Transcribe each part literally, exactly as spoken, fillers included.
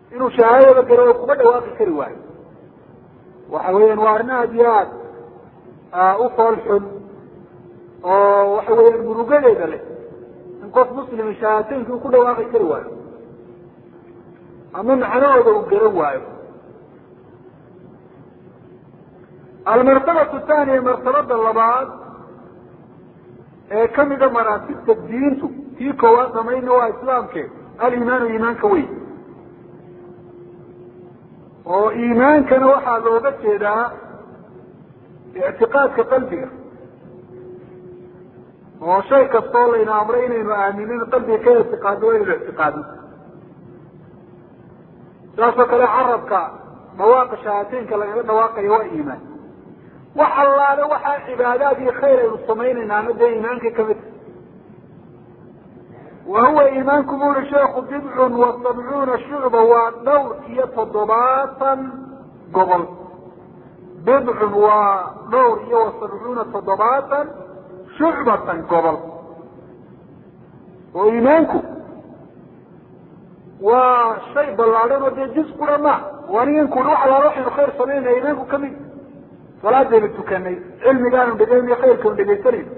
inuu shahaadada garo kuma dhawaaqi kari waayo waxa weeyaan waa arrin aada iyo aad u fool xun oo waxa weeyaan murugadeeda leh in qof muslim shahaadateynka uu ku dhawaaqi kari waayo ama macnahooda uu garan waayo. almartabatu thaniya martabada labaad ee kamida maraatibta diintu tii koowaad samayna waa islaamke aliimaanu iimaanka weyn oo iimaankana waxaa looga jeedaa ictiqaadka qalbiga oo shay kastoo layna amray inaynu aaminin qalbiga ka ictiqaadno inaynu ictiqaadno saasoo kale carabka dhawaaqa shahaadateynka lagaga dhawaaqayo waa iimaan wax allaale waxaa cibaadaad iyo khayr aynu samaynaynaana dee iimaanka kamid wahuwa iimaanku bu uri sheekhu bidcun wa sabcuuna shucba waa dhowr iyo toddobaatan gobol bidcun waa dhowr iyo wa sabcuuna toddobaatan shucbatan gobol oo iimaanku waa shay ballaadhan oo dee jis kura ma anigan kuri wax allaale waxaynu khayr samaynaya iimaanku kamid salaadaynu tukanay cilmigaanu dhegeynayo khayrkaanu dhegaysanayno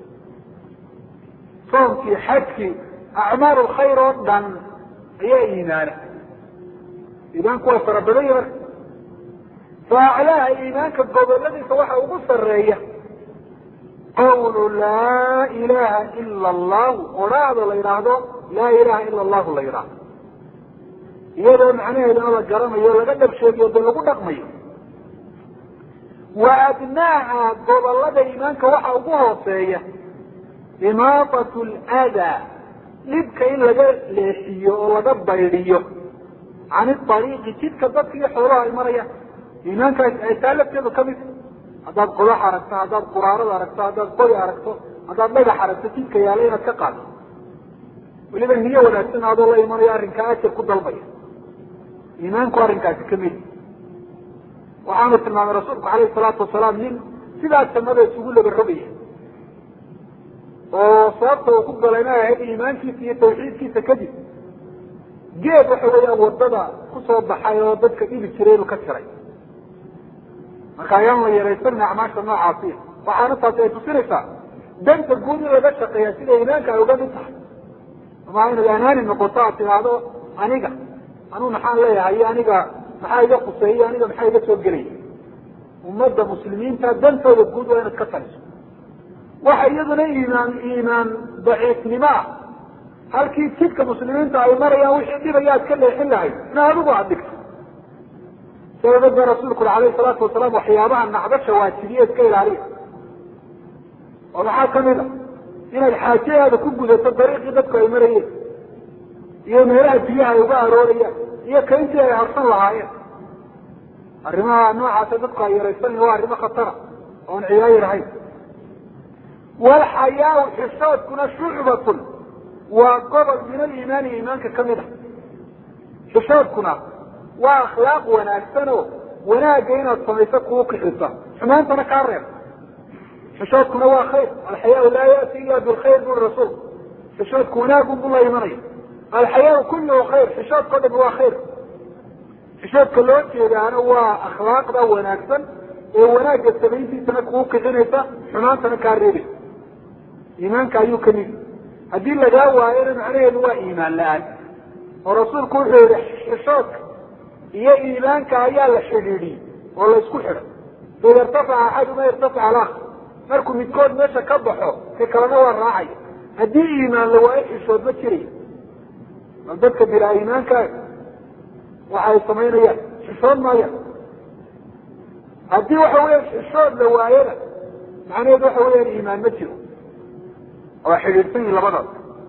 soomkii xajkii acmaal lkhayr oo dhan ayaa iimaana iimaanku waa fara badan yahay marka faaclaha iimaanka goboladiisa waxa ugu sareeya qawlu laa ilaha ila allahu odhaahda la yidhaahdo laa ilaha ila allahu la yidhaahdo iyadoo macnaheedana la garanayo laga dhab sheegiyo dee lagu dhaqmayo wa adnaaha gobolada iimaanka waxa ugu hooseeya imaatatu ladaa dhibka in laga leexiyo oo laga baydiyo can iariiqi jidka dadka iyo xoolaha ay marayaan iimaankaas ay taa lafteedu kamid haddaad qodax aragto haddaad quraarada aragto haddaad qori aragto haddaad dhagax aragto jidka yaala inaad ka qaado weliba niyo wanaagsan adoo la imanayo arrinkaa ajar ku dalbaya iimaanku arrinkaasi kamid waxaanu tilmaamay rasuulku alayhi salaatu wasalaam nin sidaas samada isugu laba rogaya oo sababta uu ku galayna ahayd iimaankiisa iyo tawxiidkiisa kadib geed waxa weeyaan wadada kusoo baxay oo dadka dhibi jiray inuu ka jiray marka ayaan la yaraysanin acmaasha noocaasiya waxaana taasi ay tusinaysaa danta guud in laga shaqeeya sida iimaanka ay uga mid tahay ama inaad anaani noqoto aad tihaahdo aniga anuu maxaan leeyahay iyo aniga maxaa iga kuseeyo aniga maxaa iga soo gelaya ummadda muslimiinta dantooda guud waa inaad ka taliso waxa iyaduna iimaan iimaan daciifnimo ah halkii jidka muslimiinta ay marayaan wixii dhibaya aad ka leexin lahayd ina adigu aad dhigto sababad ba rasuulku uri alayhi salaatu wasalaam waxyaabaha nacdasha waajibiye iska ilaaliya oo maxaa kamid a inaad xaajayaada ku gudato dariiqii dadku ay marayeen iyo meelaha biyaha ay uga aroorayaan iyo kaintii ay harsan lahaayeen arrimaha noocaasa dadku ay yaraysanin waa arrimo khatara oon ciyaayir ahayn walxayaau xishoodkuna shucbatun waa gobol min aliimaani iimaanka kamid a xishoodkuna waa akhlaaq wanaagsan oo wanaagga inaad samayso kuu kixisa xumaantana kaa reeb xishoodkuna waa khayr alxayaau laa yati ila bilkhayr buri rasuulku xishoodku wanaagun bu la imanaya alxayaau kulluhu khayr xishoodkao dhami waa khayr xishoodka loo jeedaana waa akhlaaqda wanaagsan ee wanaagga samayntiisana kuu kixinaysa xumaantana kaa reebaysa iimaanka ayuu kamid haddii lagaa waayona macnaheedu waa iimaan la-aan oo rasuulku wuxuu yihi xishoodka iyo iimaanka ayaa la xidhiidhiyey oo la isku xidhay faida irtafaca axaduma irtafaca alakar markuu midkood meesha ka baxo ka kalena waa raacaya haddii iimaan la waayo xishood ma jiraya bal dadka bilaa iimaanka waxa ay samaynayaan xishood maaya haddii waxa weya xishood la waayona macnaheedu waxa weyaan iimaan ma jiro waa xidhiidhsan yihin labadaas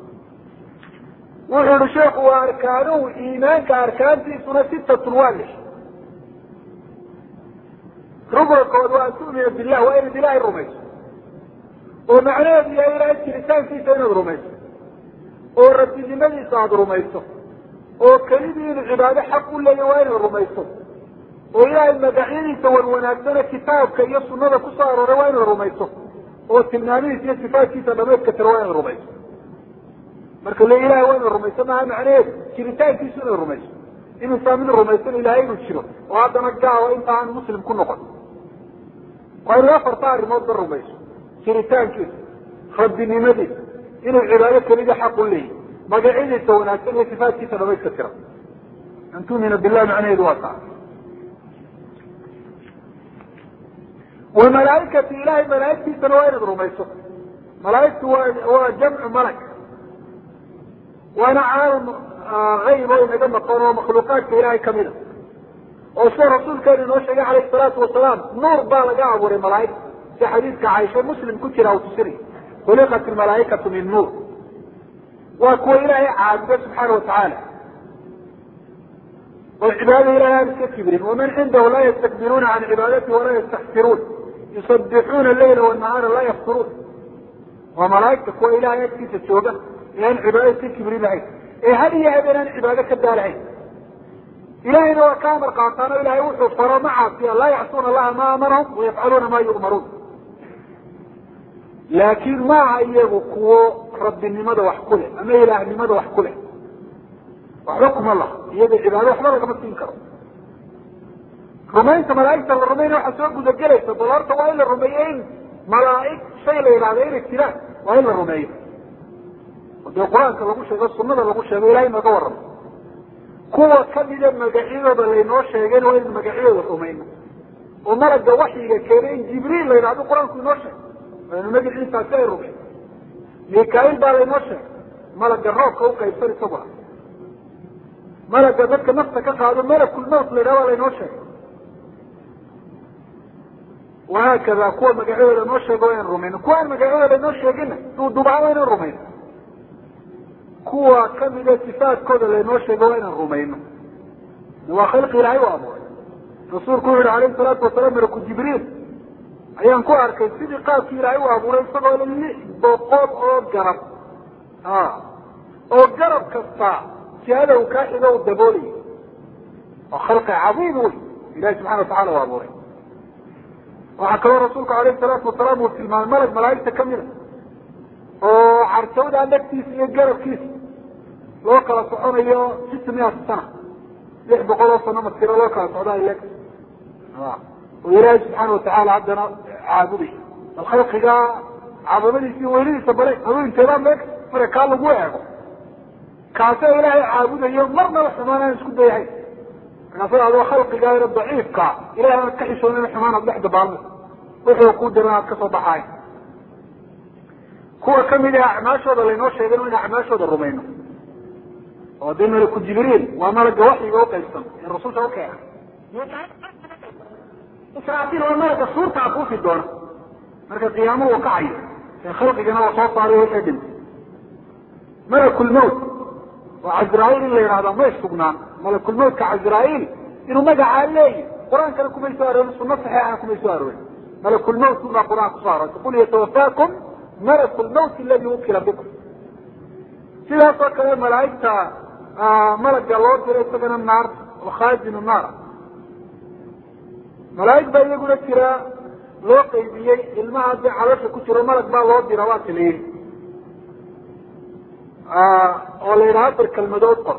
wuxuu ihi sheekhu waa arkaanuhu iimaanka arkaantiisuna sitatun waa lix rubalkood waa an tu'mina billah waa inaad ilaahay rumayso oo macnaheedu yahay ilaahay jiritaankiisa inaad rumayso oo rabbinimadiisa aada rumayso oo kelidii inuu cibaado xaq u leeya waa inaad rumayso oo ilaahay magacyadiisa wan wanaagsana kitaabka iyo sunada kusoo arooray waa inaad rumayso oo tilmaamihiisa iyo sifaadkiisa dhameydka tira waa inaad rumayso marka le ilahay waa inaad rumayso maha macnaheedu jiritaankiisu inaad rumayso inuu saa mid rumaysan ilaahay inuu jiro oo haddana gaalo inta aan muslim ku noqon waa inuu afarta arrimoodba rumayso jiritaankiisa rabbinimadiisa inuu cibaado kelida xaq u leeyahy magacyadiisa wanaagsan iyo sifaadkiisa dhamayska tira an tu'mina billahi macnaheedu waa taa وملائكة إلهي ملائكتي سنوين رميسو ملائكته هو جمع ملك وأنا عالم غير وإن جمع قوله مخلوقات إلهي كاملة وصور رسول كان ينوشي عليه الصلاة والسلام نور بالغ عبر الملائكة في حديث كعائشة مسلم كتير أو تسري خلقت الملائكة من نور وكو إلهي عابد سبحانه وتعالى والعبادة إلهي كبيرين ومن عنده لا يستكبرون عن عبادته ولا يستحسرون يصبحون الليل والنهار لا يفطرون وملائكة كو إلهي يكفي تتوبة لأن عبادة كبيرين لعين إيه هل هي أبنى عبادة كدار عين إلهي هو كامر قاطانا إلهي وحو فرى معه لا يعصون الله ما أمرهم ويفعلون ما يؤمرون لكن ما أيه كو رب النماذا وحكوله أما إله النماذا وحكوله وحكم الله يد العبادة وحبارك ما تنكروا رمينت ملائكة الرمين وحسوك وذكريت فضلارت وإلا الرميين ملائك شيء لإلهين اكتلاف وإلا الرميين ودي القرآن كان لقوش هذا الصنة لقوش هذا إلهي ما قورم قوة كميدا مقاعدة بلينوش هيجين وإلا مقاعدة الرميين وملك وحي كريم جبريل لإلهي القرآن كل نوشه لأنه نجد عيسى سائر الرميين ميكائيل بالينوشه ملك الروح كوكا يبصر صبرا ملك ذلك نفسك هذا ملك الموت لروا لنوشه وهكذا قوة مقاعدة لنوشه وين الرومين قوة مقاعدة لنوشه جنة دبعا وين الرومين قوة كمدة صفات كودة لنوشه وين الرومين هو خلق العي وابوه رسول كوهر عليه الصلاة والسلام ملك جبريل أيام كوهر كي سيدي قاب في العي وابوه يصبح للي بقوم أو جرب آه أو جرب كالصاع هذا وكاشده والدبولي وخلق عظيم إلهي سبحانه وتعالى وابوه وحكى رسولك عليه الصلاة والسلام وفي الملك ملائكة كاملة وعرسود عندك كيس يجرب كيس لوكا لصحون ايو ستمائة سنة لح بقوله صنع مسكرة لوكا لصعودها إليك وإلهي سبحانه وتعالى عبدنا عابده الخلق جاء عظمني فيه ويلي سبريك هو انتظام لك فريقال لقوه كاسا إلهي عابده يوم مرنا وحمانا نسكد بيهي نصر هذا خلق غير ضعيف كا إلهي ما تحيشون من حمانا بلحد بعضه وحو قدرنا كسو ضحاي هو كم إلى أعماشه هذا اللي نوشه يقولون إلى أعماشه هذا الرومينو ودينا لكل جبريل وملك وحي ووقع السلام الرسول سوكا إسرائيل وملك الصور تعطوه في الدولة ملك القيامة وقعي في خلق جنوة صوت عليه وشهدين ملك الموت وعزرائيل اللي هذا ما يشتغنان ملك الموت كعزرائيل إنه مقع عليه قرآن كان لكم يسوارون السنة صحيحة لكم يسوارون ملك الموت كما قرآن قصارا تقول يتوفاكم ملك الموت الذي وكل بكم سيلا فكرة ملائكة آه ملك الله يستغنى النار وخارج من النار ملائكة بأي يقول لك لو قيبيي الماء دي على كتير ملك بقى الله دي روات ليه oo la yidhaha barkalmadood qor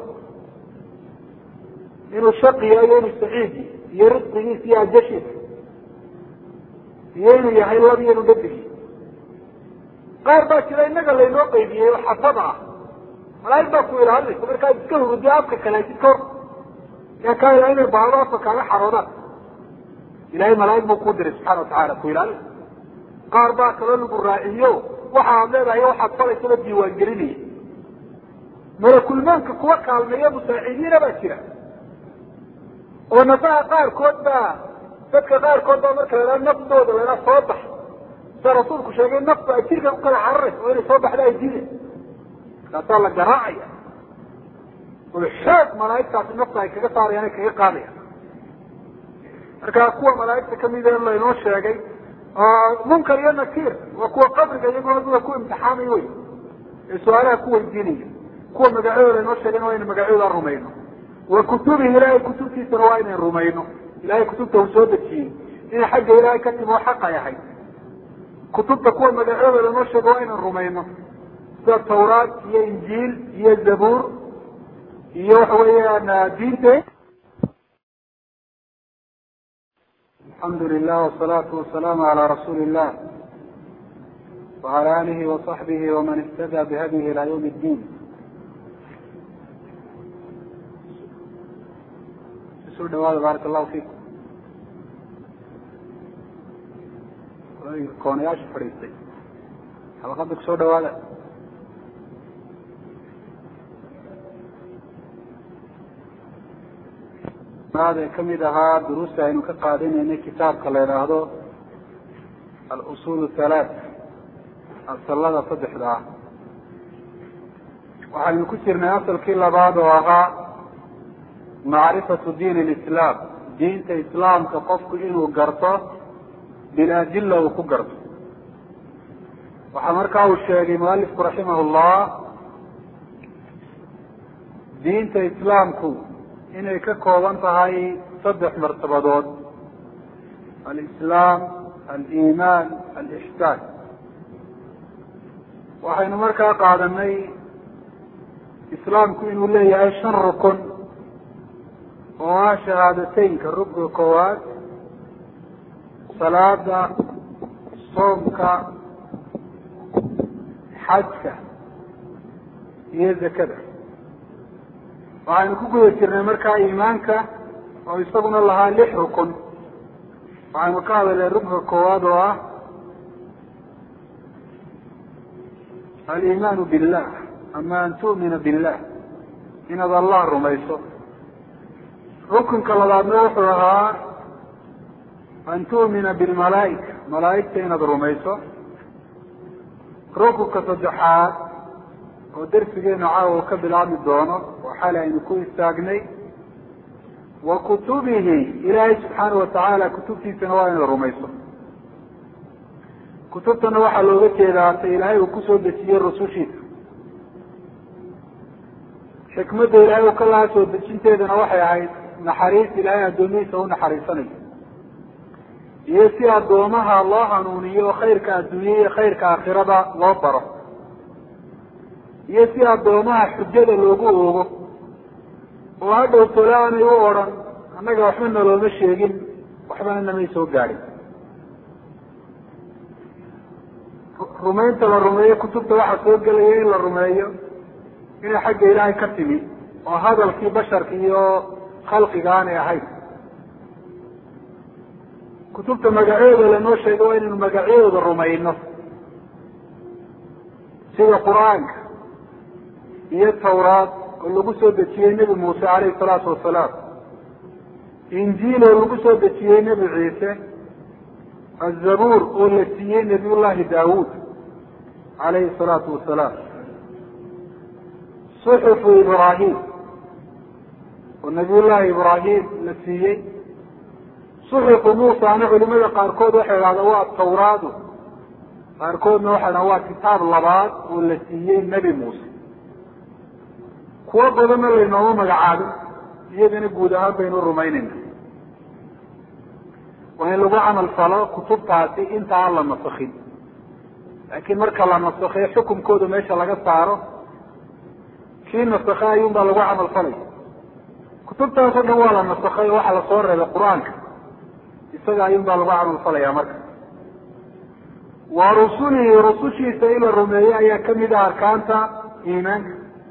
inuu shaqi yahay inuu saciidi iyo risqigiisa iyo ajashiisa iyo inuu yahay lab iyo inuu dhadig qaar baa jira innaga laynoo qaybiyey oo xafada ah malaa'ig baa ku ilaalinaysa markaa iska hurudi afka kale si kor yaa kaa ilaa inay baado afka kaaga xaroodaan ilaahay malaa'ig buu kuu diray subxaana watacaala ku ilaalin qaar baa kaloo lagu raaciyo waxaad leedahay waxaad falaysaba diiwaan gelinaya ملك الملك كوا كالمية مساعدين باشرة ونفاها قار كودا فك قار كودا مركا لا نفضه ولا صوبح فرسولك شاقين نفضه اكتير كان قال عرف ولا صوبح لا يجيله لا صار لك جراعية والحاك ملايكة في النفضه كي صار يعني كي قالية مركا كوا ملايكة كميدة الله ينوش شاقين منكر يانا كثير وكوا قبرك يقول كوا امتحامي وي السؤالها كوا الدينية kuwa magacyadooda inoo sheegeen waa inu magacyadooda rumayno wa kutubihi ilaahay kutubtiisana waa inay rumayno ilaahay kutubta uu soo dejiyey inay xagga ilaahay ka timi oo xaqa yahay kutubta kuwa magacyadooda inoo sheega waa inaan rumayno sida tawraat iyo injiil iyo zabuur iyo waxa weeyaan diinta. الحمد لله والصلاة والسلام على رسول الله وعلى آله وصحبه ومن اهتدى بهديه إلى يوم الدين. سور دواء بارك الله فيكم. كونياش فريستي حلقتك سور دواء هذا كمدها دروس إنه كقادين إن كتاب كلا هذا الأصول الثلاث الصلاة صدح ذا وحن كسرنا أصل كل بعض وها معرفة دين الإسلام دين الإسلام كقفك إنه قرطه بالأدلة وكقرطه وحمركه الشيخ مؤلف رحمه الله دين الإسلام كو inay ka kooban tahay saddex martabadood alislaam aliimaan alixsaan waxaynu markaa qaadanay islaamku inuu leeyahay shan rukun oo ah shahaadateynka rukniga koowaad salaada soomka xajka iyo zakada waxaynu ku guda jirnay markaa iimaanka oo isaguna lahaa lix rukun waxaynu ka hadalnay rukniga koowaad oo ah aliimaanu billah ama an tu'mina billah inaad allah rumayso rukunka labaadna wuxuu ahaa an tu'mina bilmalaa'ika malaa'igta inaad rumayso rukunka saddexaad oo darsigeenu caawa ka bilaabmi doono oo xalay aynu ku istaagnay wa kutubihi ilaahay subxaanahu watacaala kutubtiisana waa inaad rumayso kutubtana waxaa looga jeedaa ta ilaahay uu kusoo dejiyey rusushiisa xikmadda ilaahay uu ka lahaa soo dejinteedana waxay ahayd naxariis ilaahay addoomihiisa u naxariisanayo iyo si addoomaha loo hanuuniyo khayrka adduunya iyo khayrka aakhirada loo baro iyo si addoomaha xujada loogu oogo oo hadhow tole aanay u odhan annaga waxba nalooma sheegin waxbana namay soo gaadhin rumaynta la rumeeyo kutubta waxaa soo gelaya in la rumeeyo inay xagga ilaahay ka timi oo hadalkii basharka iyo khalqiga aanay ahayn kutubta magacyooda lanoo sheego waa inaynu magacyadooda rumayno sida qur-aanka iyo tawraad oo lagu soo dejiyey nebi muuse calayhi salaatu wasalaam injiil oo lagu soo dejiyey nebi ciise azabuur oo la siiyey nebiyullaahi daawuud calayhi salaatu wasalaam suxufu ibraahim oo nebiyullaahi ibraahim la siiyey suxufu muusana culimada qaarkood waxay idhahdaan waa tawraadu qaarkoodna waxay dhahan waa kitaab labaad oo la siiyey nebi muuse kuwo badanna laynooma magacaabin iyagana guud ahaan baynu rumaynayna waa in lagu camal falo kutubtaasi inta aan la nasakin laakiin marka la nasakhiyo xukumkooda meesha laga saaro kii nasakha ayuun baa lagu camal falaya kutubtaas oo dhan waa la nasakhay oo waxaa lasoo reebay qur-aanka isaga ayuun baa lagu camal falaya marka waa rusulihi rusushiisa in la rumeeyo ayaa kamid ah arkaanta iimaanka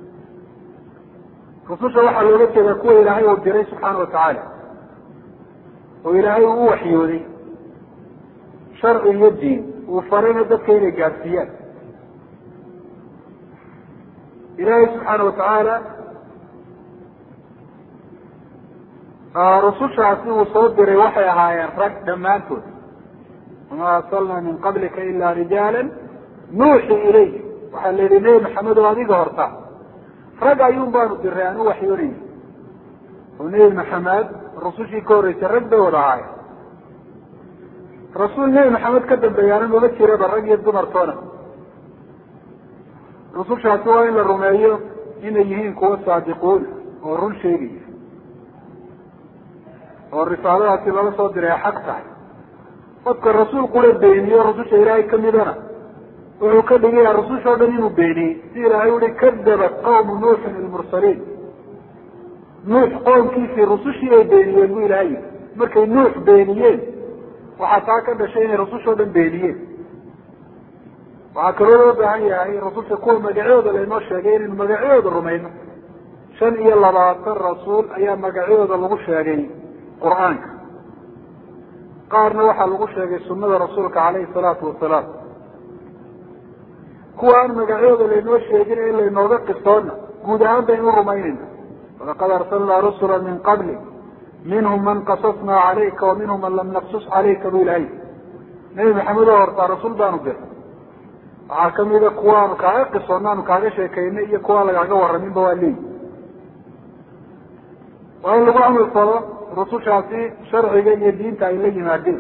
rususha waxaa looga jeedaa kuwa ilaahay uu diray subxaana watacaala oo ilaahay uu u waxyooday sharci iyo diin uu farayna dadka inay gaadsiiyaan ilaahay subxaana watacaala rusushaasi uu soo diray waxay ahaayeen rag dhammaantood wamaa arsalnaa min qablika ilaa rijaala nuuxi ilayh waxaa la yihi nebi maxamed oo adiga horta rag ayuun baanu diray aan u waxyoonayna oo nebi maxamed rusushii ka horreysay rag bay wada ahaayeen rasuul nebi maxamed ka dambeeyaana mama jiraba rag iyo dumartoona rusushaasi waa in la rumeeyo inay yihiin kuwa saadiquun oo run sheegaya oo risaaladaasi lala soo diray xaq tahay qofka rasuul qura beeniyo rususha ilaahay kamidana wuxuu ka dhigaya rususha o dhan inuu beeniyey si ilaahay uhi kadabat qawmu nuuxin ilmursaliin nuux qoomkiisii rusushii ay beeniyeen bu ilaahay markay nuux beeniyeen waxaa taa ka dhashay inay rusushoo dhan beeniyeen. waxaa kaloo loo baahan yahay rasulka kuwa magacyooda laynoo sheegay inaynu magacyooda rumayno. shan iyo labaatan rasuul ayaa magacyooda lagu sheegay qur-aanka, qaarna waxaa lagu sheegay sunada rasuulka caleyhi salaatu wasalaam. kuwa aan magacyooda laynoo sheegin in laynooga qisoona guud ahaan baynu rumaynayna. walaqad arsalnaa rusula min qabli minhum man qasasnaa calayka wa minhum man lam naqsus calayka bu ilahay. nebi maxamed oo hortaa rasuul baanu dir waxaa kamida kuwaanu kaaga qisoona aanu kaaga sheekaynay iyo kuwaa lagaaga waraminba waa leeyi. waa in lagu camal falo rusushaasi sharciga iyo diinta ay la yimaadeen.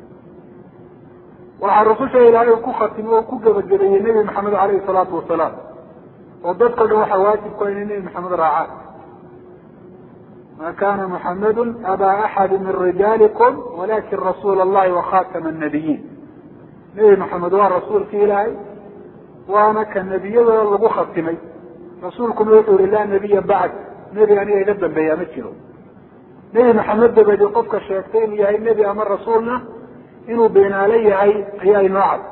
waxaa rususha ilaahay ku khatimo oo ku gabagabeeyey nebi maxamed caleyhi salaatu wasalaam, oo dadko dhan waxaa waajib ku inay nebi maxamed raacaan. ma kana muxamadu abaa axadi min rijaalikum walakin rasuula allahi wakhatama nabiyiin. nebi maxamed waa rasuulki ilaahay waana ka nebiyadooda lagu khatimay. rasuulkuna wuxuu yihi laa nebiya bacd, nebi aniga iga dambeeya ma jiro. nebi maxamed dabadi qofka sheegtay inuu yahay nebi ama rasuulna inuu beenaale yahay ayaa inoo cad.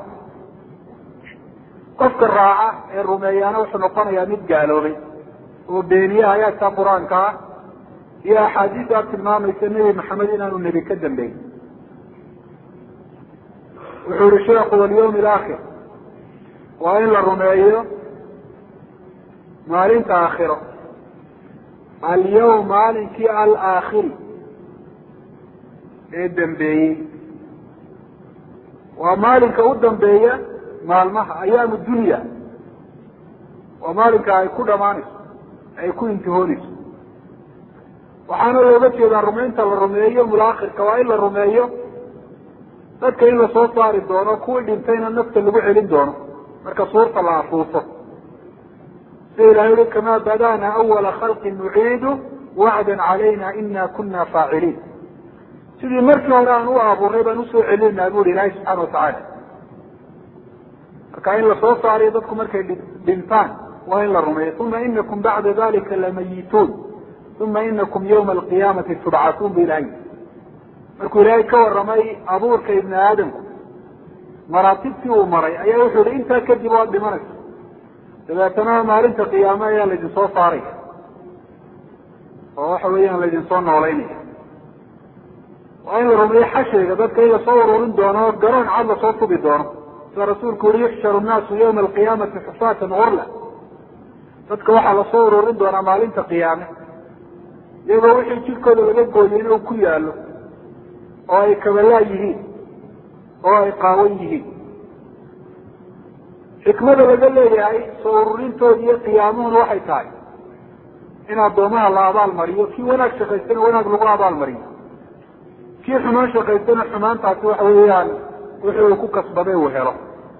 qofka raaca ee rumeeyaana wuxuu noqonayaa mid gaaloobay oo beeniye aayaadka qur-aanka ah iyo axaadiista tilmaamaysa nebi maxamed inaanu nebi ka dambeyn. wuxuu yihi sheekhu walyawm alaakhir, waa in la rumeeyo maalinta aakhiro. alyawm maalinkii alaakhiri ee dambeeyey waa maalinka u dambeeya maalmaha ayaamu dunya. waa maalinka ay ku dhamaanayso ay ku intihoonayso. waxaana looga jeedaa rumaynta la rumeeyo mulaakhirka waa in la rumeeyo dadka in lasoo saari doono, kuwii dhintayna nafta lagu celin doono marka suurta la afuufo. sida ilahay ui kamaa badana awala khalqin nuciidu wacdan calayna ina kuna faaciliin. sidii markii hore aan u abuuray baan usoo celinaa bu hi ilahay subxaana watacaala. marka in lasoo saariyo dadku markay dhintaan waa in la rumeeyo. uma inakum bacda dalika lamayituun uma inakum yawma alqiyaamati tubcatuun bu ilahay. markuu ilaahay ka waramay abuurka ibni aadamku maraatibtii uu maray ayaa wuxuu yihi intaa kadib waad dhimanaysa, dabeetana maalinta qiyaame ayaa laydin soo saaraya oo waxa weeyaan laydin soo noolaynaya. waa in la rumeeyo xashriga dadka in lasoo ururin doono garoon cad lasoo tubi doono, sida rasuulku yihi yuxsharu nnaasu yawma alqiyaamati xufaatan gurla. dadka waxaa lasoo ururin doonaa maalinta qiyaame iyagoo wixii jirkooda laga gooyay inuu ku yaalo oo ay kabalaa yihiin oo ay qaawan yihiin. xikmada laga leeyahay soo ururintooda iyo qiyaamuhuna waxay tahay in addoomaha la abaal mariyo. kii wanaag shaqaystana wanaag lagu abaal mariyo, kii xumaan shaqaystana xumaantaasi waxa weeyaan wixii uu ku kasbaday uu helo.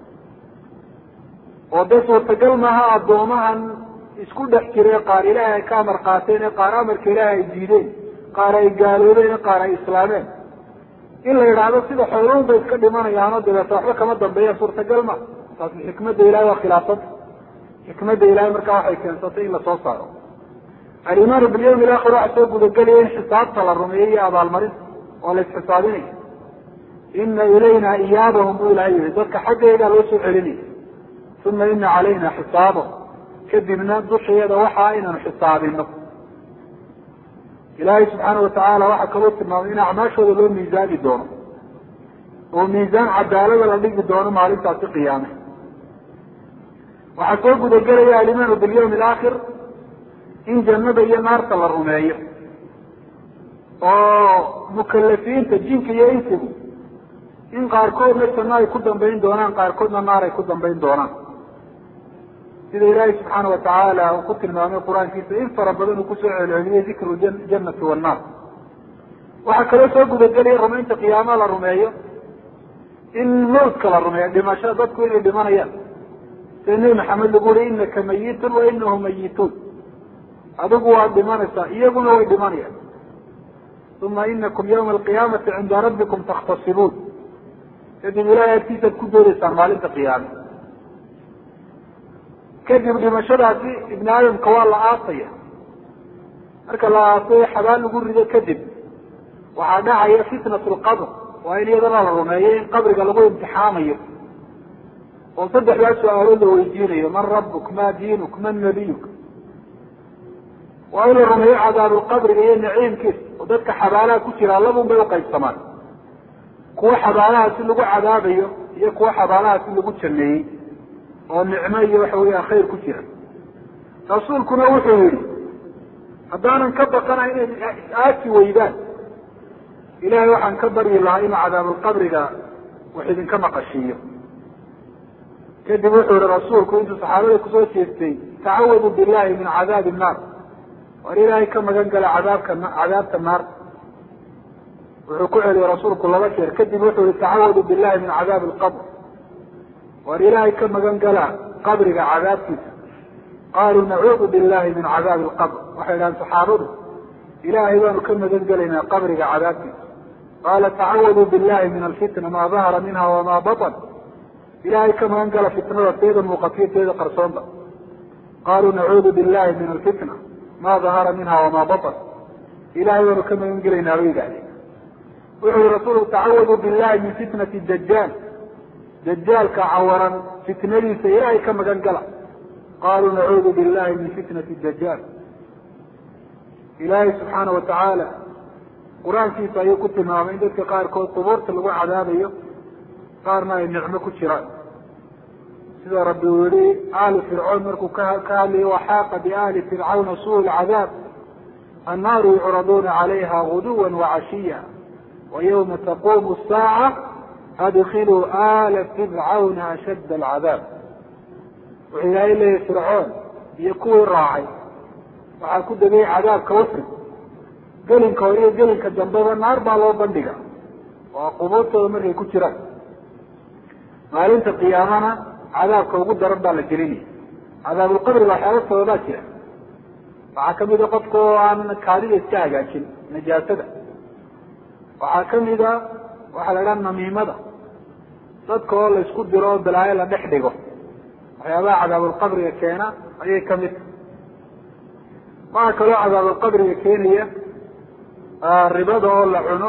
oo dee suurtagal maaha addoomahan isku dhex jiray qaar ilaahay ay ka amar qaateen, qaar amarka ilaahay ay diideen, qaar ay gaaloobeen, qaar ay islaameen, in la yidhaahdo sida xooluun bay iska dhimanayaano dabeeta waxba kama dambeeya suurtagal ma. taasi xikmada ilahay waa khilaafada. xikmada ilahay markaa waxay keensatay in lasoo saaro. alimaanu bilyawmi alaakhir waxa soo gudagelaya in xisaabta la rumeeyo iyo abaalmarinta oo la isxisaabinayo. ina ilayna iyaabahum bu ilahay yihi, dadka xaggaygaa loo soo celinaya. uma ina calayna xisaabahum, kadibna dushayada waxaa inaanu xisaabino. ilaahay subxaana watacaala waxaa kaloo tilmaamay in acmaashooda loo miisaami doono oo miisaan cadaalada la dhigi doono maalintaasi qiyaame. waxaa soo gudagelaya alimaanu bilyawmi alaakhir in jannada iyo naarta la rumeeyo oo mukalafiinta jinka iyo insigu in qaarkoodna janno ay ku dambayn doonaan, qaarkoodna naar ay ku dambayn doonaan. sida ilaahay subxaana watacaala uu ku tilmaamay qur-aankiisa in fara badan uu kusoo celceliyey dikru jannati wannaar. waxaa kaloo soo gudagelaya rumaynta qiyaama la rumeeyo in mawtka la rumeeyo, dhimashada dadku inay dhimanayaan. sida nebi maxamed lagu uri inaka mayitun wa inahum mayituun, adigu waad dhimanaysaa iyaguna way dhimanayaan. uma inakum yawma alqiyaamati cinda rabbikum takhtasibuun, kadib ilahay agtiisaad ku doodaysaan maalinta qiyaame. kadib dhimashadaasi ibni aadamka waa la aasaya marka la aasay xabaal lagu rido kadib waxaa dhacaya fitnat lqabr, waa in iyadana la rumeeyo in qabriga lagu imtixaamayo oo saddexdaa su-aalood la weydiinayo: man rabuk, ma diinuk, man nabiyuk. waa in la rumeeyo cadaabulqabriga iyo naciimkiisa, oo dadka xabaalaha ku jira labun bay uqaybsamaan, kuwa xabaalaha si lagu cadaabayo iyo kuwa xabaalaha si lagu janeeyey oo nicmo iyo waxa weya khayr ku jira. rasuulkuna wuxuu yihi haddaanan ka baqana inay is-aasi weydaan, ilahay waxaan ka baryi lahaa inuu cadaabulqabriga wax idinka maqashiiyo. kadib wuxuu yihi rasuulku intuu saxaabada kusoo jeestay: tacawadu billahi min cadaabi nnaar, war ilaahay ka magan gala cadaabka cadaabta naar. wuxuu ku celiyey rasuulku laba jeer. kadib wuxuu yihi tacawadu billahi min cadaabi alqabr, war ilaahay ka magan gala qabriga cadaabkiisa. qaaluu nacuudu billahi min cadaabi alqabr, waxay idhahaan saxaabadu ilaahay baanu ka magan gelaynaa qabriga cadaabkiisa. qaala tacawadu billahi min alfitna maa dahara minha wamaa batan, ilaahay ka magan gala fitnada teeda muuqatiyo teeda qarsoonba. qaaluu nacuudu billahi min alfitna ma dahara minha wamaa batan, ilahay baanu ka magan gelaynaa bay yidhahdeen. wuxuu yihi rasuulku tacawadu billahi min fitnati dajaal, dajaalka cawaran fitnadiisa ilaahay ka magan gala. qaaluu nacuudu billahi min fitnati dajaal. ilaahay subxaana watacaala qur-aankiisa ayuu ku tilmaamay in dadka qaarkood qubuurta lagu cadaabayo, qaarna ay nicmo ku jiraan. sida rabbi uu yihi aali fircoon markuu ka hadlayo: waxaaqa biaali fircawna suu lcadaab annaaru yucraduuna calayha guduwa wacashiya wayawma taquumu saaca adkiluu aala fircawna ashadda alcadaab. wuxuu ilaahay leeyahy fircoon iyo kuwii raacay waxaa ku degay cadaabka wafri, gelinka hore iyo gelinka dambeba naar baa loo bandhiga, waa qubuurtooda markay ku jiraan. maalinta qiyaamana cadaabka ugu daran baa la gelinaya. cadaabulqabriga waxyaaba sababaa jira. waxaa kamida qofka oo aan kaadida iska hagaajin, najaasada. waxaa kamida waxaa la idhaha namiimada, dadka oo la isku diro oo balaayo la dhex dhigo, waxyaabaha cadaabulqabriga keena ayay kamid tahay. waxaa kaloo cadaabulqabriga keenaya ribada oo la cuno,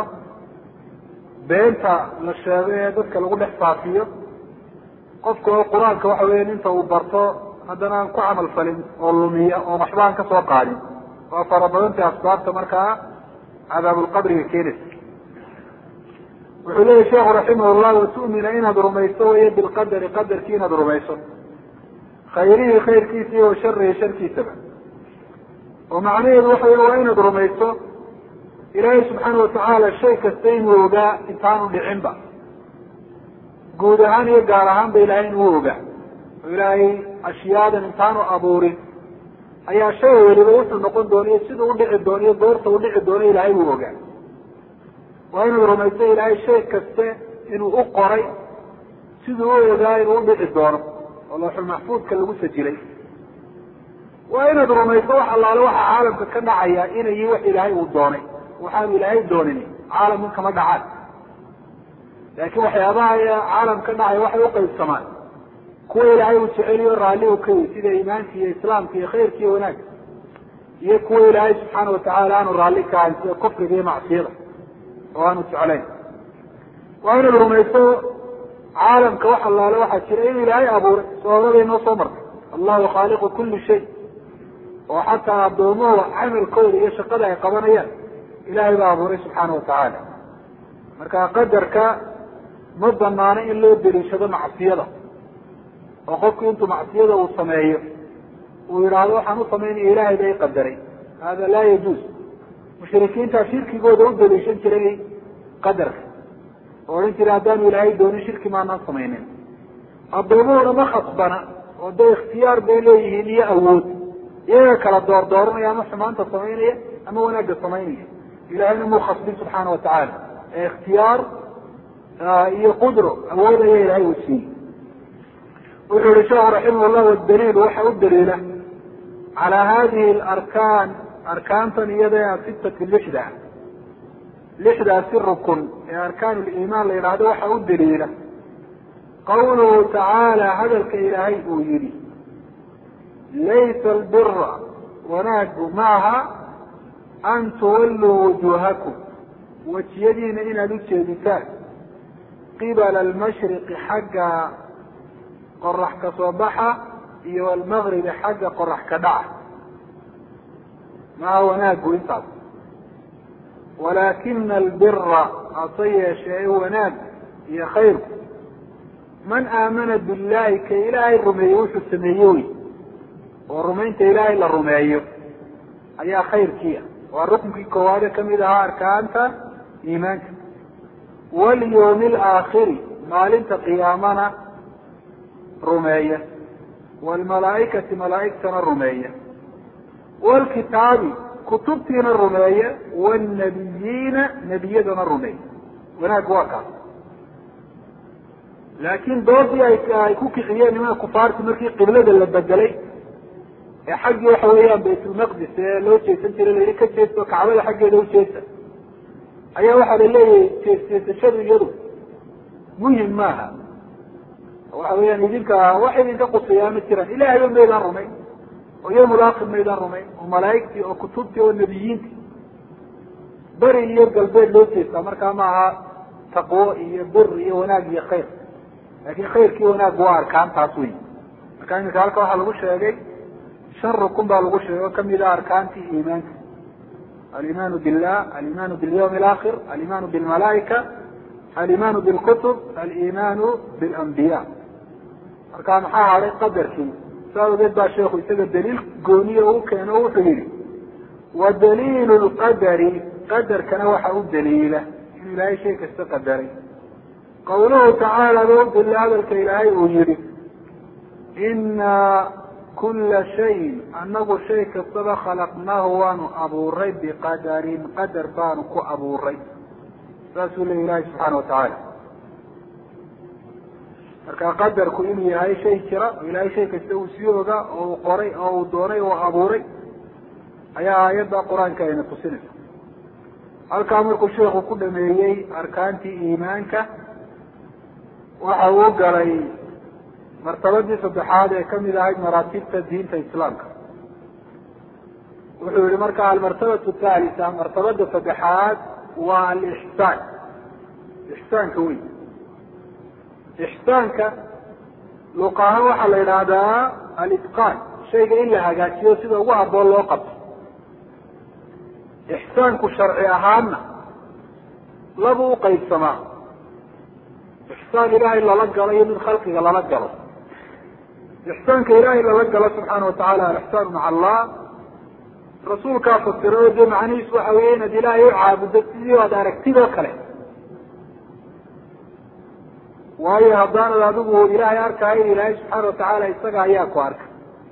beenta la sheego ee dadka lagu dhex faafiyo, qofka oo qur-aanka waxa weya inta uu barto haddana aan ku camal falin oo lumiya oo waxba aan kasoo qaadin. waa fara badantay asbaabta markaa cadaabulqabriga keenaysa. wuxuu leeyahy sheekhu raximah llah: watu'mina inaad rumayso weye bilqadari, qadarkii inaad rumayso, khayrihi khayrkiisa iyo washarihi sharkiisaba. oo macnaheedu waxa wey waa inaad rumayso ilaahay subxaana watacaala shay kasta inuu ogaa intaanu dhicinba, guud ahaan iyo gaar ahaanba ilahay inuu ogaa. oo ilaahay ashyaadan intaanu abuurin ayaa shay weliba wuxuu noqon dooniyo siduu udhici doono iyo goorta u dhici doono ilaahay uu ogaa. waa inaad rumayso ilaahay shay kaste inuu u qoray siduu u ogaa inuu udhici doono oo looxul maxfuudka lagu sajilay. waa inaad rumayso wax allaale waxa caalamka ka dhacaya inay wax ilaahay uu doonay, waxaanu ilaahay doonin caalamkan kama dhacaan. laakiin waxyaabaha caalam ka dhacaya waxay uqaybsamaan kuwa ilaahay uu jeceliyo raalli u ka yahy, sida iimaanka iyo islaamka iyo khayrka iyo wanaagga, iyo kuwa ilaahay subxaana watacaala aanu raalli ka ahayn, sida kufriga iyo macsiyada oo aanu jeclayn. waa inaad rumayso caalamka wax allaale waxaa jira inuu ilaahay abuuray. sababada noo soo martay allahu khaaliqu kuli shay, oo xataa addoomuhu camalkooda iyo shaqada ay qabanayaan ilaahay baa abuuray subxaana watacaala. marka qadarka ma banaano in loo deliishado macsiyada, oo qofku intuu macsiyada uu sameeyo uu yidhaahdo waxaan u samaynaya ilaahay bay qadaray, hada laa yajuuz. mushrikiinta shirkigooda u deliishan jiray qadarka, oo odhan jiray haddaanu ilaahay doonin shirki maanaan samaynin. addoomuhuna ma khasbana, oo dee ikhtiyaar bay leeyihiin iyo awood, iyaga kala door dooranaya ama xumaanta samaynaya ama wanaagga samaynaya. ilahayna muu khasbin subxaana watacaala, ee ikhtiyaar iyo qudro awood ayaa ilahay u siiyey. wuxuu yihi sheekhu raximah llah: wadaliil waxa u daliila calaa hadihi alarkaan, arkaantan iyada sitati lixda lixdaasi rukun ee arkaan liimaan la yidhaahdo waxa u daliila qawluhu tacaala, hadalka ilaahay uu yihi: laysa albira wanaagu maaha an tuwalluu wujuuhakum wejiyadiina inaad u jeeditaan qibala almashriqi xagga qorax ka soo baxa iyo almagribi xagga qorax ka dhaca maa wanaagu intaas walaakina albira hase yeeshee wanaag iyo khayrku man aamana billahi ka ilaahay rumeeye wuxuu sameeye wey oo rumaynta ilaahay la rumeeyo ayaa khayrkiia waa rukunkii koowaade kamid ahaa arkaanta iimaanka walyawmi alaakhiri maalinta qiyaamana rumeeya waalmalaaikati malaaigtana rumeeya waalkitaabi kutubtiina rumeeya waalnabiyiina nebiyadana rumeeya wanaag waa kaas laakiin doodii ay ku kiciyeen nimanka kufaarti markii qiblada la bedelay ee xaggii waxa weeyaan baytulmaqdis ee loo jeesan jiray layihi ka jeesto kacbada xaggeeda ujeesta ayaa waxaa la leeyahay jeesjeesashadu iyadu muhim maaha waxa weeyaan idinka wax idinka quseeyaa ma jiraan ilahayba maydaan rumayn oo yawmulaakhir maydaan rumayn oo malaaigtii oo kutubtii oo nebiyiintii beri iyo galbeed loo jeestaa markaa ma aha taqwo iyo bir iyo wanaag iyo khayr laakin khayrkii wanaag waa arkaantaas wey marka iminka halka waxaa lagu sheegay shan rukun baa lagu sheegay oo kamid ah arkaantii iimaanka alimaanu billah alimaanu bilyawmi alaakhir alimaanu bilmalaaika alimaanu bilkutub alimaanu bilambiya marka maxaa haday qadarkii saa ogeed baa sheekhu isaga daliil gooniya u keeno o wuxuu yihi wadaliilu lqadari qadarkana waxa u daliila inuu ilaahay shay kasta qadaray qawluhu tacaala ba u daliila hadalka ilaahay uu yihi ina kula shayin anagu shay kastaba khalaqnaahu waanu abuuray biqadarin qadar baanu ku abuuray saasuu leya ilahi subxaana watacaala marka qadarku inuu yahay shay jira oo ilaahay shay kasta uu sii oga oo uu qoray oo uu doonay oo abuuray ayaa aayadda qur-aanka ayna tusinaysa halkaa markuu sheekhu ku dhameeyey arkaantii iimaanka waxa uu galay martabadii saddexaad ee kamid ahayd maraatibta diinta islaamka wuxuu yihi marka almartabatu thaalita martabada saddexaad waa alixsaan ixsaanka wey ixsaanka luqahaan waxaa la yidhaahdaa alitqaan shayga in la hagaajiyo sida ugu haboon loo qabto ixsaanku sharci ahaanna laba u qaybsamaa ixsaan ilaahay lala galo iyo mid khalqiga lala galo ixsaanka ilaahay lala galo subxaana watacaala alixsaanu maca allah rasuulkaa fasiro o dee macnihiisu waxa weeye inaad ilaahay u caabuddo sidii aad aragtid oo kale waayo haddaanad adigu ilaahay arkaayo ilaahay subxaana watacaala isaga ayaa ku arka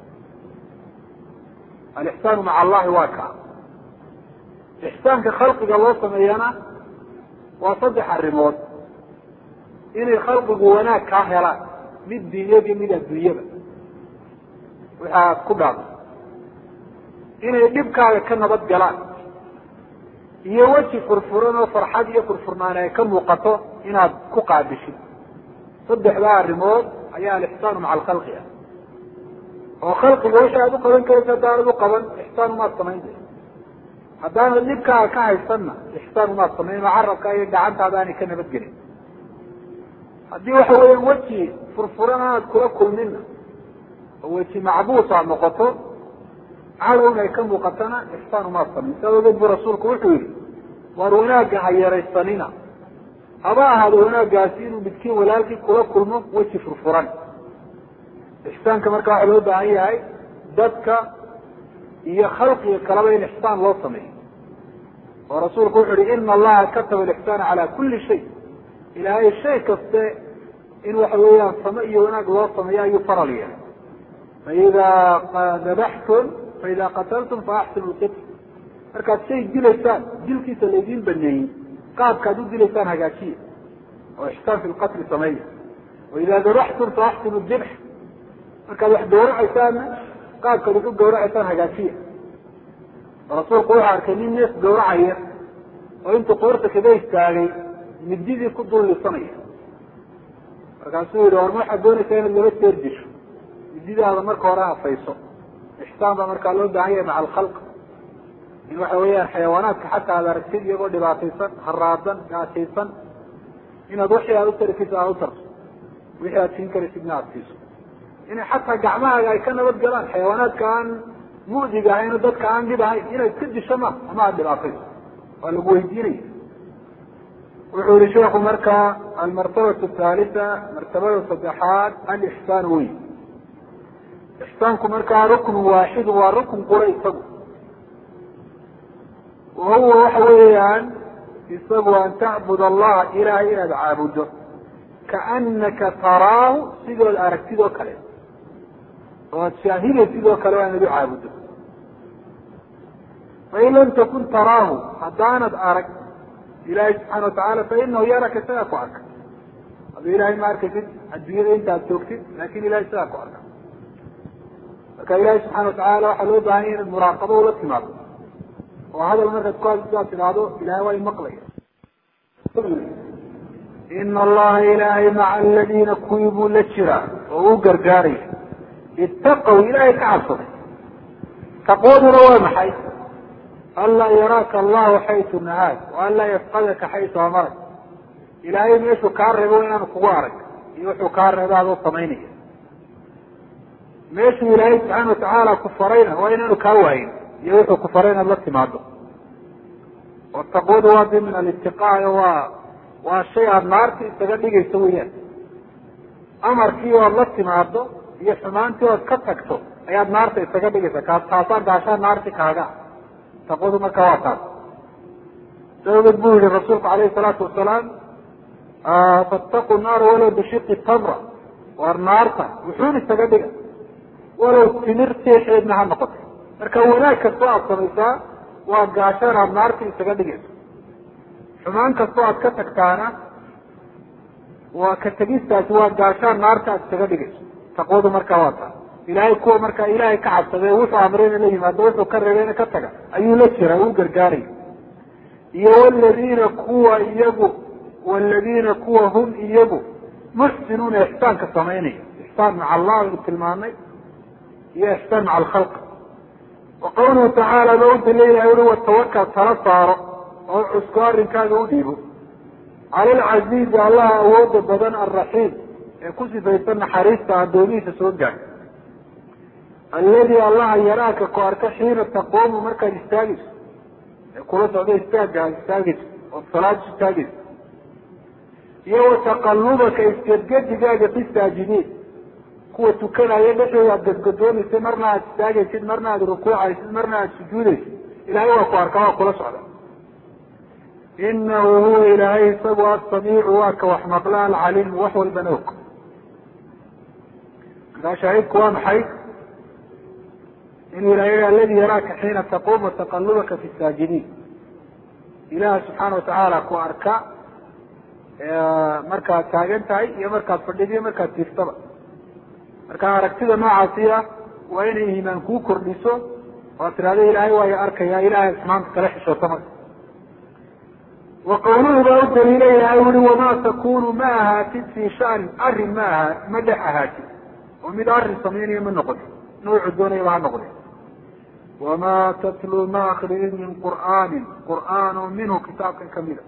alixsaanu maca allahi waa kaa ixsaanka khalqiga loo sameeyana waa saddex arrimood inay khalqigu wanaag kaa helaan mid diinyada mid adduunyada waxaad ku dhaafo inay dhibkaaga ka nabad galaan iyo weji furfuran oo farxad iyo furfurnaan ay ka muuqato inaad ku qaabishid saddexdaa arrimood ayaa alixsaanu maca alkhalqi ah oo khalqiga wixii aad u qaban karaysa haddaanad u qaban ixsaan umaad samayn haddaanad dhibkaaga ka haysanna ixsaan umaad samayn oo carabka iyo gacantaada aanay ka nabadgelin haddii waxa weeyaan weji furfuran aad kula kulmina oo weji macbuus aad noqoto cadowna ay ka muuqatana ixsaan umaad samayn saa ogeed buu rasuulku wuxuu yihi waar wanaagga ha yaraysanina haba ahaado wanaaggaasi inuu midkiin walaalkii kula kulmo weji furfuran ixsaanka marka waxaa loo baahan yahay dadka iyo khalqiga kaleba in ixsaan loo sameeyo oo rasuulku wuxu uhi ina allaha kataba alixsaana cala kuli shay ilaahay shay kaste in waxa weeyaan same iyo wanaag loo sameeyo ayuu faral yahay faidaa dabaxtum faida qataltum faaxsinu lqitl markaad shay dilaysaan dilkiisa laydin baneeyey qaabkaad u dilaysaan hagaajiya oo ixsaan fi lqatli sameeya waidaa dabaxtum faaxsinu dibx markaad wax gawracaysaanna qaabkaad wax u gawracaysaan hagaajiya rasuulku wuxuu arkay nin neef gawracaya oo intuu qoorta kaga istaagay mididii ku dul lisanaya markaasuu yihi war ma waxaad doonaysaa inaad laba jeer disho mididaada marka hore hafayso ixsaan baa markaa loo baahan yahay maca alkhalq in waxa weeyaan xayawaanaadka xataa aad aragtid iyagoo dhibaataysan haraadan gaasaysan inaad wixii aad utarkiisa aad utarto wixii aad siin karaysidna aad siiso inay xataa gacmahaaga ay ka nabad galaan xayawaanaadka aan mu'diga ahayn dadka aan dhib ahayn inaad ka disho ma ama aad dhibaatayso waa lagu weydiinaya wuxuu yihi sheekhu markaa almartabatu thalitha martabada saddexaad alixsaan wey ixsaanku markaa rukn waaxid waa rukn qura isagu wahuwa waxa weeyaan isagu an tacbud allaha ilahay inaad caabudo kaanaka taraahu sidood aragtid oo kale oo ad shaahidaysid oo kale waa inaad u caabudo fain lam takun taraahu haddaanad arag ilahay subxaana watacaala fainahu yaraka isagaa ku arka hadduu ilahay ma arkaysid adduunyada intaad joogtid lakin ilahay isagaa ku arka marka ilahi subxana watacaala waxaa loo baahanya inaad muraaqabo ula timaado oo hadal markaad ku hadsidaad tidhaahdo ilahay waa imaqlaya ina allaha ilahay maca aladiina kuwii buu la jiraa oo u gargaaraya itaqow ilahay ka cabsaday taqwaduna waa maxay anlaa yaraaka allahu xaytu nahaak waanlaa yafqadaka xaytu amarak ilaahay meeshuu kaa reebo inaanu kugu arag iyo wuxuu kaa reebo adoo samaynaya meeshuu ilaahay subxaana watacaala ku farayna waa inaanu kaa waayin iyo wuxuu ku faray inaad la timaado oo taqwadu waa di min alitiqaayo waa waa shay aada naarta isaga dhigayso weyaan amarkii oad la timaado iyo xumaantii oad ka tagto ayaad naarta isaga dhigaysa kaa taasaa gaashaa naarti kaaga taqwadu marka waa taas sababed buu yihi rasuulku alayhi salaatu wasalaam fattaqu naara walow bishiqi tamra waar naarta wuxuun isaga dhiga walow timir teexeedna ha noqoto marka wanaag kastoo aada samaysaa waa gaashaan aada naarta isaga dhigayso xumaan kastoo aad ka tagtaana waa ka tegistaasi waa gaashaan naarta aad isaga dhigayso taqwadu markaa waa taas ilahay kuwa markaa ilahay ka cabsadee wuxuu amrayna la yimaado wuxuu ka reebeyna ka taga ayuu la jira uu gargaaraya iyo waladiina kuwa iyagu waladiina kuwa hum iyagu muxsinuuna ixsaanka samaynaya ixsaan maca allah aynu tilmaanay iyo ixsaan maca alkhalq wa qawluhu tacaala ba udala ilahay ui watawakal tala saaro oo cusko arrinkaaga u dhiibo cala alcaziizi allaha awooda badan alraxiim ee ku sifaysan naxariista addoomihiisa soo gaar aladi allaha yaraaka ku arka xiina taquumu markaad istaagayso ee kula socdo istaagga aad istaagayso ood salaad istaagayso iyo wataqalubaka isgedgedigaaga fi saajidiin kuwa tukanaya dhexdooda aad gadgadoonaysa marna aad istaagaysid marna aad rukuucaysid marna aad sujuudaysid ilahay waa ku arkaa waa kula socda inahu huwa ilaahay isagu asamiicu waa ka wax maqla alcaliimu wax walbana og markaa shaahidku waa maxay inuu ilahay aladi yaraaka xiina taquum wataqalubaka fi saajidiin ilaha subxaana watacaala ku arka markaad taagan tahay iyo markaad fadhida iyo markaad tiiftaba marka aragtida noocaasi ah waa inay iimaan kuu kordhiso oo tirahdo ilaahay waa i arkaya ilahay xumaanta kala xishoota marka wa qawluhu baa u daliila ilahay ui wamaa takunu ma ahaatid fii shanin arrin ma aha ma dhex ahaatid oo mid arrin samaynayo ma noqoto nuucu doonayaba ha noqde wamaa tatluu ma akridin min qur'aanin qur'aan oo minhu kitaabkan kamida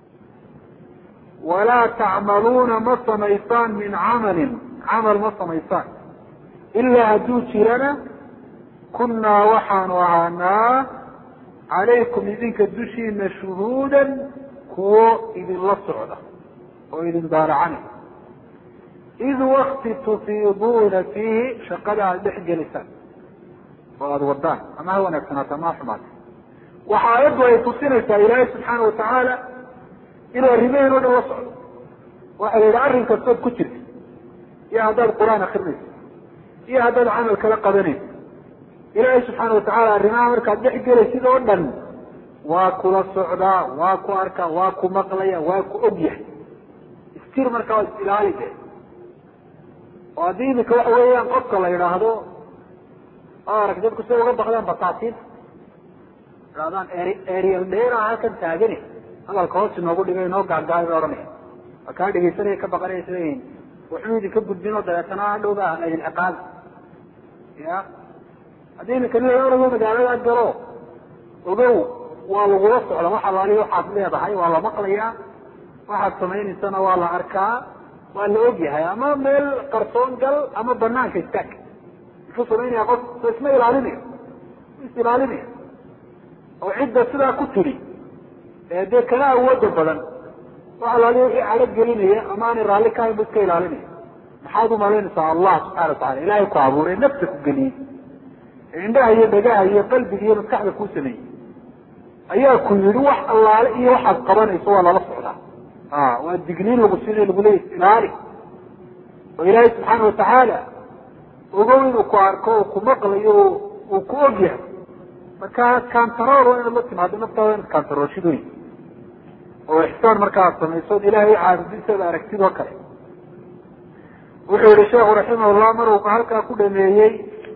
walaa tacmaluuna ma samaysaan min camalin camal ma samaysaan ilaa hadduu jirana kunnaa waxaanu ahaanaa calaykum idinka dushiina shuhuudan kuwo idinla socda oo idin daaracanay id wakti tufiiduuna fiihi shaqada aada dhex gelisaan oo aada wadaan ama ha wanaagsanaato ama ha xumaata waxa aayaddu ay tusinaysaa ilaahay subxaana watacaala inuu arrimaheen o dhan la socdo waxa la yidhi arrin kastood ku jirta iyo haddaad qur-aan akrinayso iyo haddaad camal kala qabanayso ilaahay subxaana watacaala arrimaha markaad dhex gelaysid oo dhan waa kula socdaa waa ku arkaa waa ku maqlaya waa ku og yahay istir markaa waa is-ilaali de oo haddii imika waxa weeyaan qofka la yidhaahdo arag dadku siday uga bakdaan bataatiin idhahdaan erial dheera halkan taagani hadalka hoos inoogu dhigay inoo gaagaayo ba ohanaya waa kaa dhegeysanaya ka baqanaya sida waxuu idinka gudbin oo dabeetana hadhow ba ahna idin ciqaabi ya haddii imika nin orado magaalada galo ogow waa lagula socda waxa laaliyo waxaad leedahay waa la maqlayaa waxaad samaynaysana waa la arkaa waa la ogyahay ama meel qarsoon gal ama banaanka istaag muxuu samaynaya qof so isma ilaalinayo is ilaalinaya oo cidda sidaa ku tiri ee dee kana awooda badan waxa laaliyo wixii cadho gelinaya ama aanay raalli ka hayn bu iska ilaalinaya maxaad umalaynaysaa allah subxana watacala ilaahay ku abuuray nafta ku geliyey indhaha iyo dhagaha iyo qalbiga iyo maskaxda kuu sameeyey ayaa ku yidhi wax allaale iyo waxaad qabanayso waa lala socdaa waa digniin lagu sina lagu leeya ilaali oo ilaahay subxaana watacaala ogow inuu ku arko oo ku maqlayo uu ku og yahay marka kantarool waa inaad la timaado naftaada inaad kantaroolshid wey oo ixsaan markaaad samaysood ilahay caabudinteeda aragtid oo kale wuxuu yihi sheekhu raximahullah maruu halkaa ku dhameeyey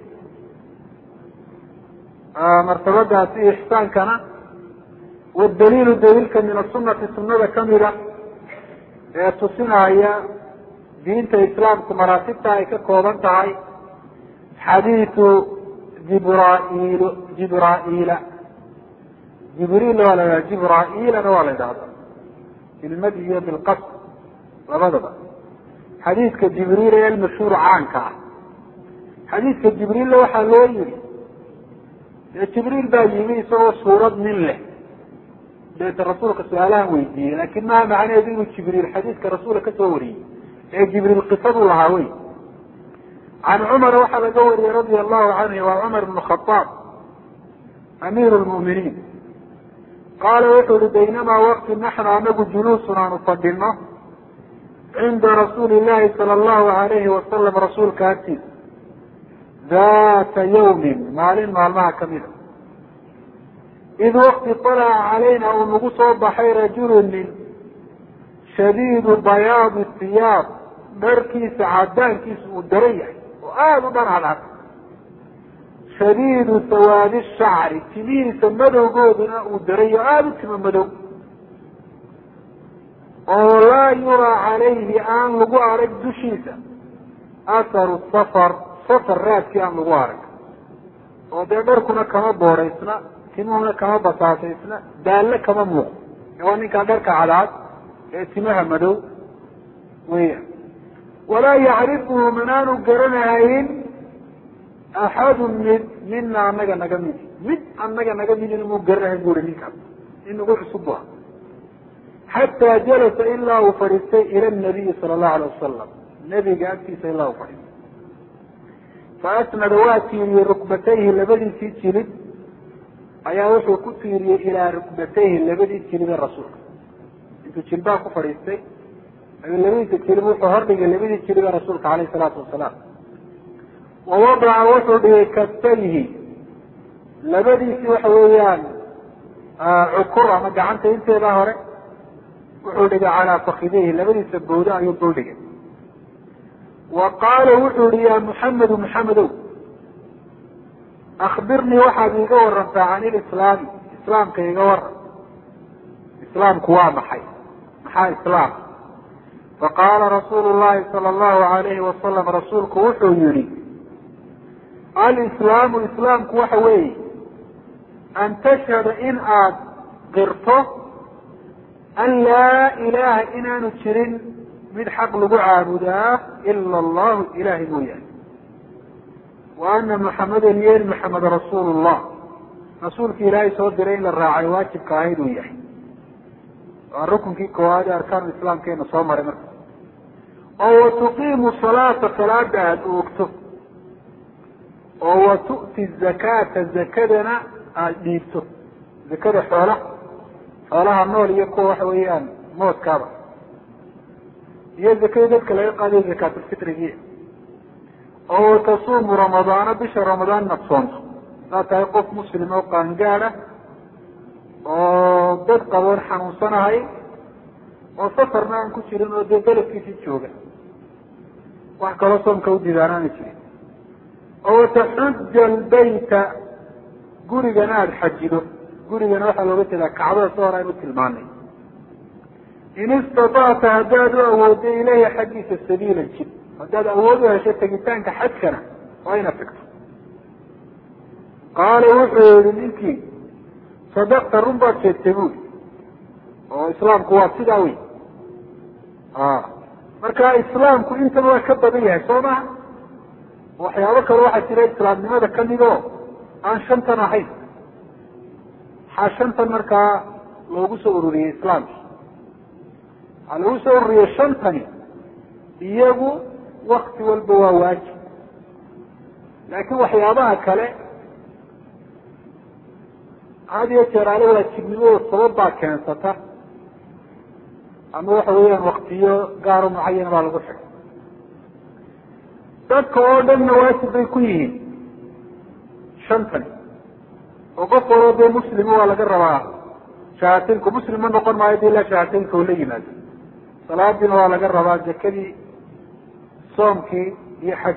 martabadaasi ixsaankana wadaliilu daliilka min asunati sunada kamida ee tusinaya diinta islaamku maraatibta ay ka kooban tahay xadiiu jibraiil jibraiila jibriilna waa la yidhahda jibraiilana waa la yidhahda bilmad iyo bilqasd labadaba xadiidka jibriil ee almashhuur caanka ah xadiidka jibriilla waxaa loo yihi dee jibriil baa yimi isagoo suurad nin leh deeta rasuulka su-aalahan weydiiyey laakin maha macnaheedu inuu jibriil xadiidka rasuulka kasoo wariyey ee jibriil qisaduu lahaa wey can cumara waxaa laga wariyey radia allahu canhu waa cumar bn khaaab amiir lmu'miniin qaala wuxuu yihi baynamaa waqti naxnu anagu juluusun aanu fadhino cinda rasuuli llahi sala allahu alayhi wasalam rasuulka agtiisa data yawmin maalin maalmaha kamida id wakti طalaca calayna uu nagu soo baxay rajulu nin shadiidu bayaadi siyaab dharkiisa cadaankiisa uu daran yahay oo aada u dhar cadcad shadiidu sawaadi shacri timihiisa madowgooduna uu daran yahay aada u tima madow oo laa yuraa calayhi aan lagu arag dushiisa atharu safar safar raadkii aan lagu arag oo dee dharkuna kama booraysna timuhuna kama basaasaysna daalle kama muuqdo waa ninkaa dharka cadaad ee timaha madow weya walaa yacrifuhu manaanu garanahayn axadu mid mina anaga naga midi mid anaga naga midina muu garanahayn buri ninkaas in nagu cusub bu xataa jalasa ilaa uu fadhiistay ila nabiyi sala allahu alayh wasalam nebiga agtiisa ilaa uu fadhiistay faasnada waa tiiriyey rukbatayhi labadiisii jilid ayaa wuxuu ku tiiriyey ilaa rukbatayhi labadii jilid ee rasuulka intuu jilbaa ku fadhiistay ayuu labadiisa jilib wuxuu hordhigay labadii jilid ee rasuulka caleyhi salaatu wasalaam wawadaca wuxuu dhigay kaftayhi labadiisii waxa weeyaan cukur ama gacanta inteedaa hore wuxuu dhigay calaa fakidayhi labadiisa bawda ayuu dul dhigay wa qaala wuxuu yihi ya muxamedu muxamedow akbirnii waxaad iiga warantaa can ilislaami islaamka iiga waran islaamku waa maxay maxaa islaam faqaala rasuulu llahi sala allahu alayhi wasalam rasuulku wuxuu yihi alislaamu islaamku waxa weeye an tashhada in aad qirto an laa ilaha inaanu jirin mid xaq lagu caabudaa ila allahu ilahay mooyaane wa ana muxamadan yeeli maxamed rasuulu llah rasuulki ilaahay soo diray in la raacay waajibka ahayd uu yahay waa rukunkii koowaad ee arkaanu islaamkeena soo maray marka oo watuqiimu salaata salaada aada oogto oo watu'ti zakaata zakadana aada dhiibto zakada xoola xoolaha nool iyo kuwa waxa weeyaan moodkaaba iyo zakada dadka laga qaadayo zakaatulfitrigi oo watasuumu ramadaana bisha ramadaan inaad soonto saa tahay qof muslim oo qaangaada oo dad qaboon xanuunsanahay oo safarna aan ku jirin oo dee beledkiisii jooga wax kaloo soomka udiidaan aana jirin oo wataxuja albayta gurigana aada xajido gurigana waxaa looga jeedaa kacbada soo hor aynu tilmaanay in istatacta haddaad u awooddo ilayhi xaggiisa sabiilan jid haddaad awood u hesho tegitaanka xajkana waa inaad tagto qaala wuxuu yihi ninkii صدقت الرنبات شيكتبول وإسلامك هو سداوي آه marka islaamku intan waa ka badan yahay soo ma waxyaabo kale waxa jira islaamnimada kamid oo aan shantan ahayn ha shantan marka loogu soo ururiyay islaamka lagu soo ururiyay shantan iyagu waqti walba waa waajib laakiin waxyaabaha kale hadiyo jeeraale waajibnimo sabab baa keensata ama waxa weeyaan waqtiyo gaar mucayan baa lagu xigay dadka oo dhanna waajib bay ku yihiin shantan oo qof walba muslim waa laga rabaa shahaadinku muslim ma noqon maayo ilaa shahaadinka uu la yimaado salaadina waa laga rabaa zakadii soomkii iyo xaj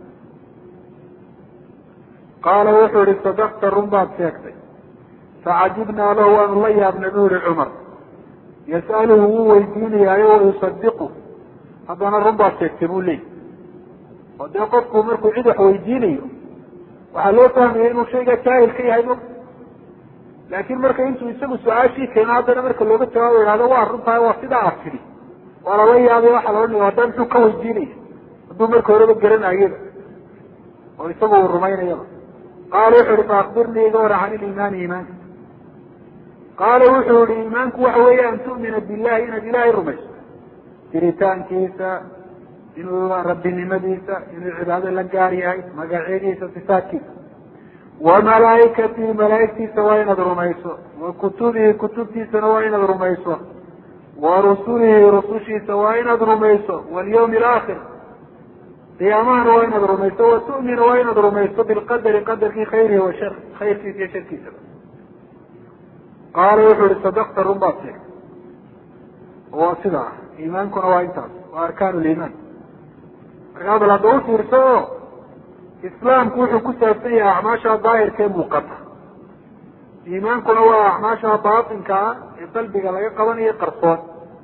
qaala wuxuu ihi sadaqta run baad sheegtay facajibnaa lahu waanu la yaabnay buu yihi cumar yas'aluhu wuu weydiinayaayo wayusadiqu haddana run baad sheegtay buu leeyi oo dee qofku markuu cid wax weydiinayo waxaa loo fahmaya inuu shayga jaahil ka yahay mo laakin marka intuu isagu su-aashii keeno haddana marka looga jawaabo ihahdo waa runtahay waa sidaa aad tidhi waa lala yaabay waxaa la odhanaya hadda muxuu ka weydiinaya hadduu marka horeba garanayaba oo isagu uu rumaynayaba qaala wuxuu ihi faakbirnii iga wara can ilimaani iimaanka qaala wuxuu yihi iimaanku waxa weeye an tu'mina billahi inaad ilaahay rumayso jiritaankiisa inuu rabbinimadiisa inuu cibaado la gaar yahay magacyadiisa sifaadkiisa wa malaaikatihi malaaigtiisa waa inaad rumayso wa kutubihi kutubtiisana waa inaad rumayso wa rusulihi rusushiisa waa inaad rumayso walyawmi alaakhir qiyaamahana waa inaad rumayso wa tu'mina waa inaad rumayso bilqadari qadarkii khayrihi wa shar khayrkiisa iyo sharkiisaba qaala wuxuu ihi sadaqta run baad sheegtay waa sidaa iimaankuna waa intaas waa arkaan liimaan markaa bal hadda u fiirso oo islaamku wuxuu ku saabsan yahay acmaasha daahirka ee muuqata iimaankuna waa acmaasha baatinka ah ee qalbiga laga qabanayo qarsoon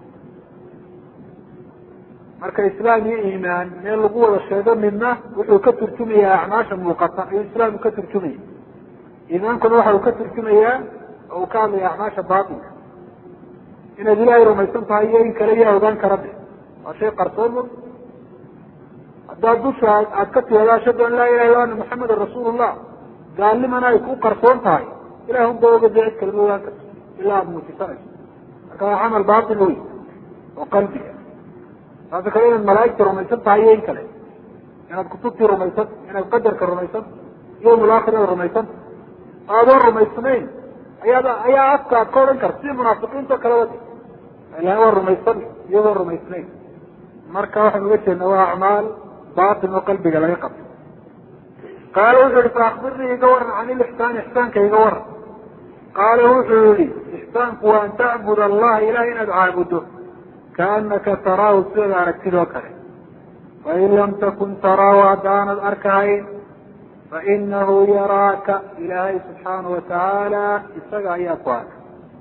marka islaam iyo iimaan meel lagu wada sheego midna wuxuu ka turjumayaa acmaasha muuqata ayuu islaamku ka turjumaya iimaankuna waxa uu ka turjumayaa oo uu ka hadlaya acmaasha baatinka inaad ilaahay rumaysan tahay iyo in kale yaa ogaan kara de waa shay qarsoon mo haddaad dusha aad ka tihado ashhadu an laa ilaha illa ana muxamadan rasuulullah gaalnimana ay ku qarsoon tahay ilahi unba oga dee cid kalama ogaan karto ilaa aada muujisanayso marka waa camal baatin wey oo qalbiga taasi kale inaad malaaigta rumaysan tahay iyo in kale inaad kutubtii rumaysan inaad qadarka rumaysan yawmul aakhir inaad rumaysan aadoon rumaysnayn ayaad ayaa afka aad ka odhan karta si munaafiqiinto kale wadi ilahay waa rumaysan iyagoo rumaysnayn marka waxaan uga jeednaa waa acmaal baatin oo qalbiga laga qabto qaala wuxuu yihi faakbirnii iga waran can ilixsaan ixsaanka iga waran qaala wuxuu yihi ixsaanku waa an tacbud allaha ilahay inaad caabudo kaanaka taraahu sidaad aragtidoo kale fain lam takun taraahu haddaanad arkahayn fainahu yaraaka ilaahay subxaanahu watacaala isaga ayaa ku arka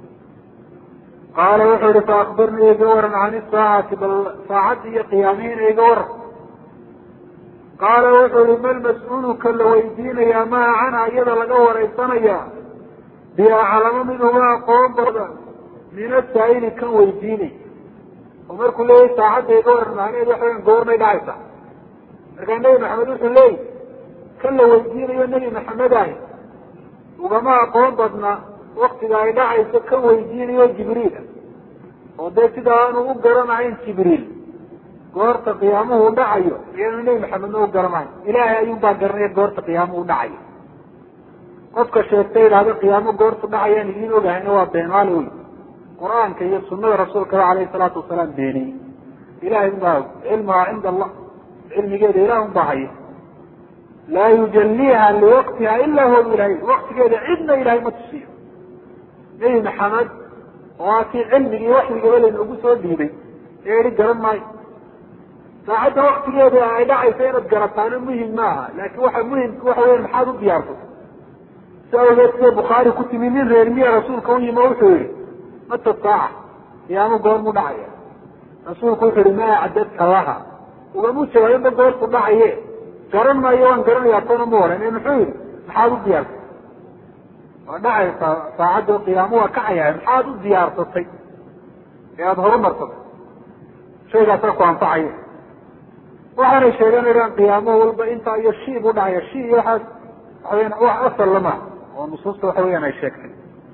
qaala wuxuu yihi faakbirnii iga waran can isaacati bal saacadda iyo qiyaamihiina iga waran qaala wuxuu yihi mal mas-uuluka la weydiinayaa maha canha iyada laga wareysanaya biaclamo minhuma aqoon badan min asaa'ili kan weydiinay oo markuu leeyahy saacadda iga waran macnaheedu waxa weyan goormay dhacaysa markaa nebi maxamed wuxuu leeyahy kan la weydiinayo nebi maxamed ahi ugama aqoon badna waktiga ay dhacayso kan weydiinayo jibriila oo dee sida aanu u garanahayn jibriil goorta qiyaamuhu dhacayo iyanu nebi maxamedna u garanahayn ilaahay ayuun baa garanaya goorta qiyaamuhu dhacayo qofka sheegtay idhahdo qiyaamo goortu dhacayaan idiin ogahayna waa beenaale wey qur-aanka iyo sunada rasuulkaba alayhi salaatu wasalaam beeniyey ilahay un baa og cilmuhaa cinda allah cilmigeeda ilah un baa haya laa yujaliiha liwaqtiha ila huwa ilahay waktigeeda cidna ilahay ma tusiyo nebi maxamed oo aa kii cilmigii waxyigaba laynagu soo dhiibay ee ihi garan maayo saacadda waktigeeda ay dhacaysa inaad garataano muhim maaha laakin waxa muhimka waxa weya maxaad u diyaarsatay si awgeed sida bukhaari ku timi nin reer miya rasuulka u yimi o wuxuu yihi mata saaca qiyaamo goormu dhacaya rasuulku wuxuu yihi maa acdadta laha ugamu jawaabinba goortu dhacaye garan maayo waan garanayaa toona ma oran muxuu yihi maxaad u diyaarsatay ودعي ساعد القيام وكعيا محاد الزيارة تصي يظهر مرتب شيء أتركوا عن طعيه وحنا شيئا إلى قيامه والبا انت يشيب ودع يشيب يحس وأصل لما ونصوص وحويا يشكل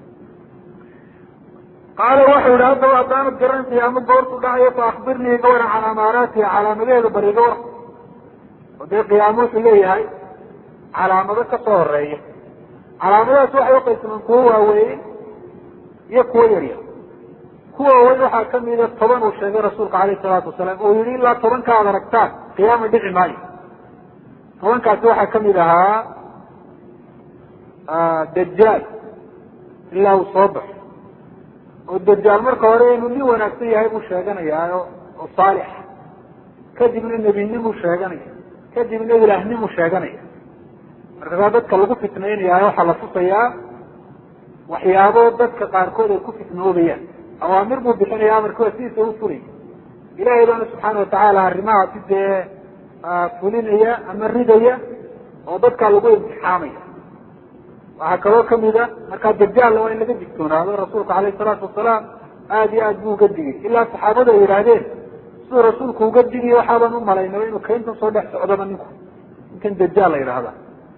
قال وحي لهذا وأطان الجران قيام الدورت ودعي فأخبرني قولا عن أماراتي على مليل بريدور ودي قيامه إليه هاي على مدى كصور رأيه على مدى وحي وقيس من قوة وين يكوى يريا هو وين وحا كم إذا طبان وشهد رسولك عليه الصلاة والسلام ويريد الله طبان كهذا ركتان قيام الدعي معي طبان كهذا وحا كم إذا آه دجال إلا وصبح والدجال مركا ورين اللي ونكسيه هاي مشاهدنا يا وصالح كذب من النبي نمو شاهدنا كذب من الإله نمو شاهدنا مركا ذاتك اللي قفت اثنين يا وحا لصوصيا وحيابه ذاتك قاركود الكفت نوبيا أوامر مبحين يا أمر كواسيس وصولي إلهي لنا سبحانه وتعالى الرماء تدى فلين هي أمر ردية وضدك اللقوء امتحامية وهكذا كم إذا مركز الدجال لو إن لقد جبتون هذا رسولك عليه الصلاة والسلام آدي آدبو قدقي إلا صحابة إرادين سو رسولك قدقي وحابا نم علينا وإنه كنت صدح سعودا منكم يمكن دجال إلى هذا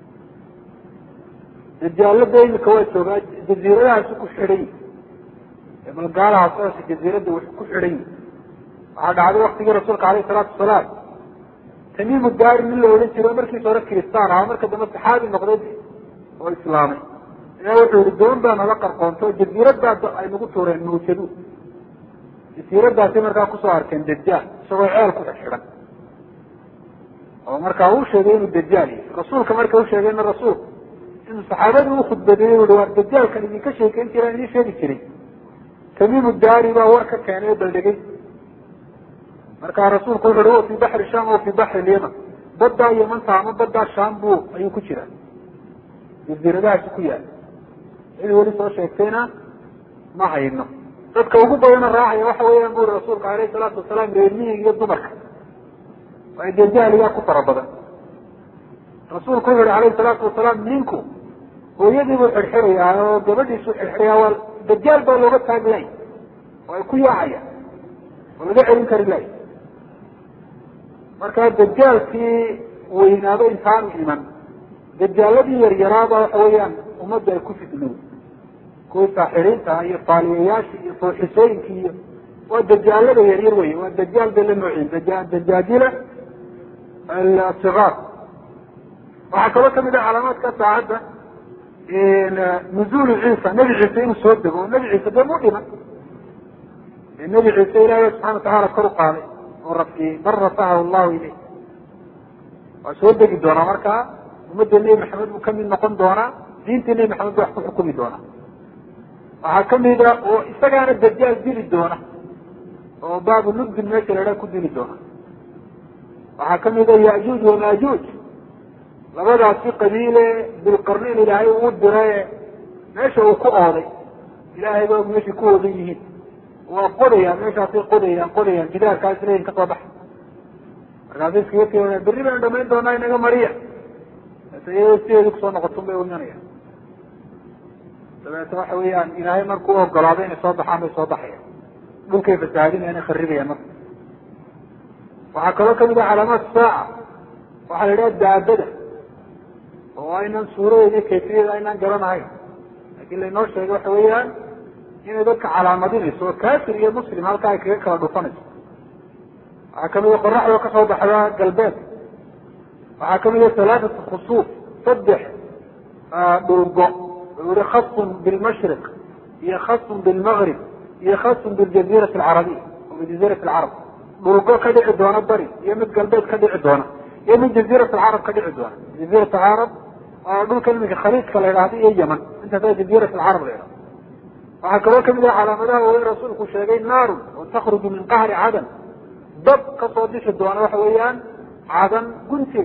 دجال لبدا يمكوات جزيرة سكو حري من قالها أساس الجزيرة دي وحكو حري وهذا عدو وقت رسولك عليه الصلاة والسلام تميم الدار من اللي ولنسي ومركي صورة كريستان عمرك دمت صحابي المقدسي والإسلامي إنه يردون بأن لقى القونتو الجزيرة دا أي نقول تورين نوشدو الجزيرة دا تمركا كسوار كان دجال سوى عيالكو حشرا ومركا هو شيئين الدجالي رسول كمركا هو شيئين الرسول إن الصحابة هو خد بدين ودوار الدجال كان يجي كشي كان تيران ليش هذي كري تميم الداري ووركا كان يبل دقي مركا رسول قول هو في بحر الشام وفي بحر اليمن بدا يمن تعمل بدا الشام بو أيو كشرا جزيرة دا سكويا إذا ولي صور شيكتنا ما حيبنا dadka ugu badan raacay waxa weeyaan buu rasuulka kaleey salaatu wasalaam reermiga iyo dumarka way dajaliga ku farabadan rasuulku kaleey salaatu wasalaam ninku hooyadii uu xirxiraya oo gabadhiisu xirxiraya wal dajal baa looga taaglay way ku yaacaya walaga celin kari lay marka dajalkii weynaado intaan iman dajaladii yar yaraaba waxa weeyaan ummadda ay ku fidnay كوي ساحرين تاعي طالياش حسين كي والدجال ده يرير وي والدجال ده لنوعين دجال دجاجلة الصغار وحكوا كم إذا علامات كساعدة نزول عيسى نبي عيسى مسود ونبي عيسى ده مؤمن النبي عيسى الله سبحانه وتعالى خلق عليه ورفقه برفعه الله إليه وسود دونا مركا ومد النبي محمد مكمل نقوم دونا دين النبي محمد وحكم حكمي دونا waxaa kamid ah oo isagaana dajaal dili doona oo baabu lugdi meesha la ku dili doona waxaa kamid ah yaajuuj wa maajuuj labadaasi qabiile bilqarnayn ilaahay uu diray meesha uu ku ooday ilaahay baa meesha ku ooday yihiin waa qodaya meeshaasi qodayaan qodayaan gidaarkaas leeyin ka soo bax markaas iskaga keenay berri baan dhamayn doonaa inaga mariya sayidoo sideedu kusoo noqoto bay oranayaan dabeetana waxa weeyaan ilaahay markuu ogolaaday inay soo baxaan bay soo baxayaan dhulkay fasaadinayaan inay kharribayaan marka waxaa kaloo kamid ah calaamaad saaca waxaa la yidhaha daabada oo aynan suuradeeda iyo kayfiyada aynaan garanahayn laakiin laynoo sheegay waxa weeyaan inay dadka calaamadinayso oo kaafir iyo muslim halkaa ay kaga kala dhufanayso waxaa kamid ah qoraxdoo kasoo baxda galbeed waxaa kamid ah halaatat khusuuf saddex dhulgo ويقول خاص بالمشرق هي خاص بالمغرب هي خاص بالجزيرة العربية وبجزيرة العرب برقو كدع دونا بري يمد قلبات كدع دونا يمد جزيرة العرب كدع دونا جزيرة العرب أقول كلمة خليج كالعراقي هي يمن انت في جزيرة العرب غيرها وهكذا كمدة على مدى وهي رسولك شاقين نار وتخرج من قهر عدن ضب كصوديش الدونا وحويان عدن قنسي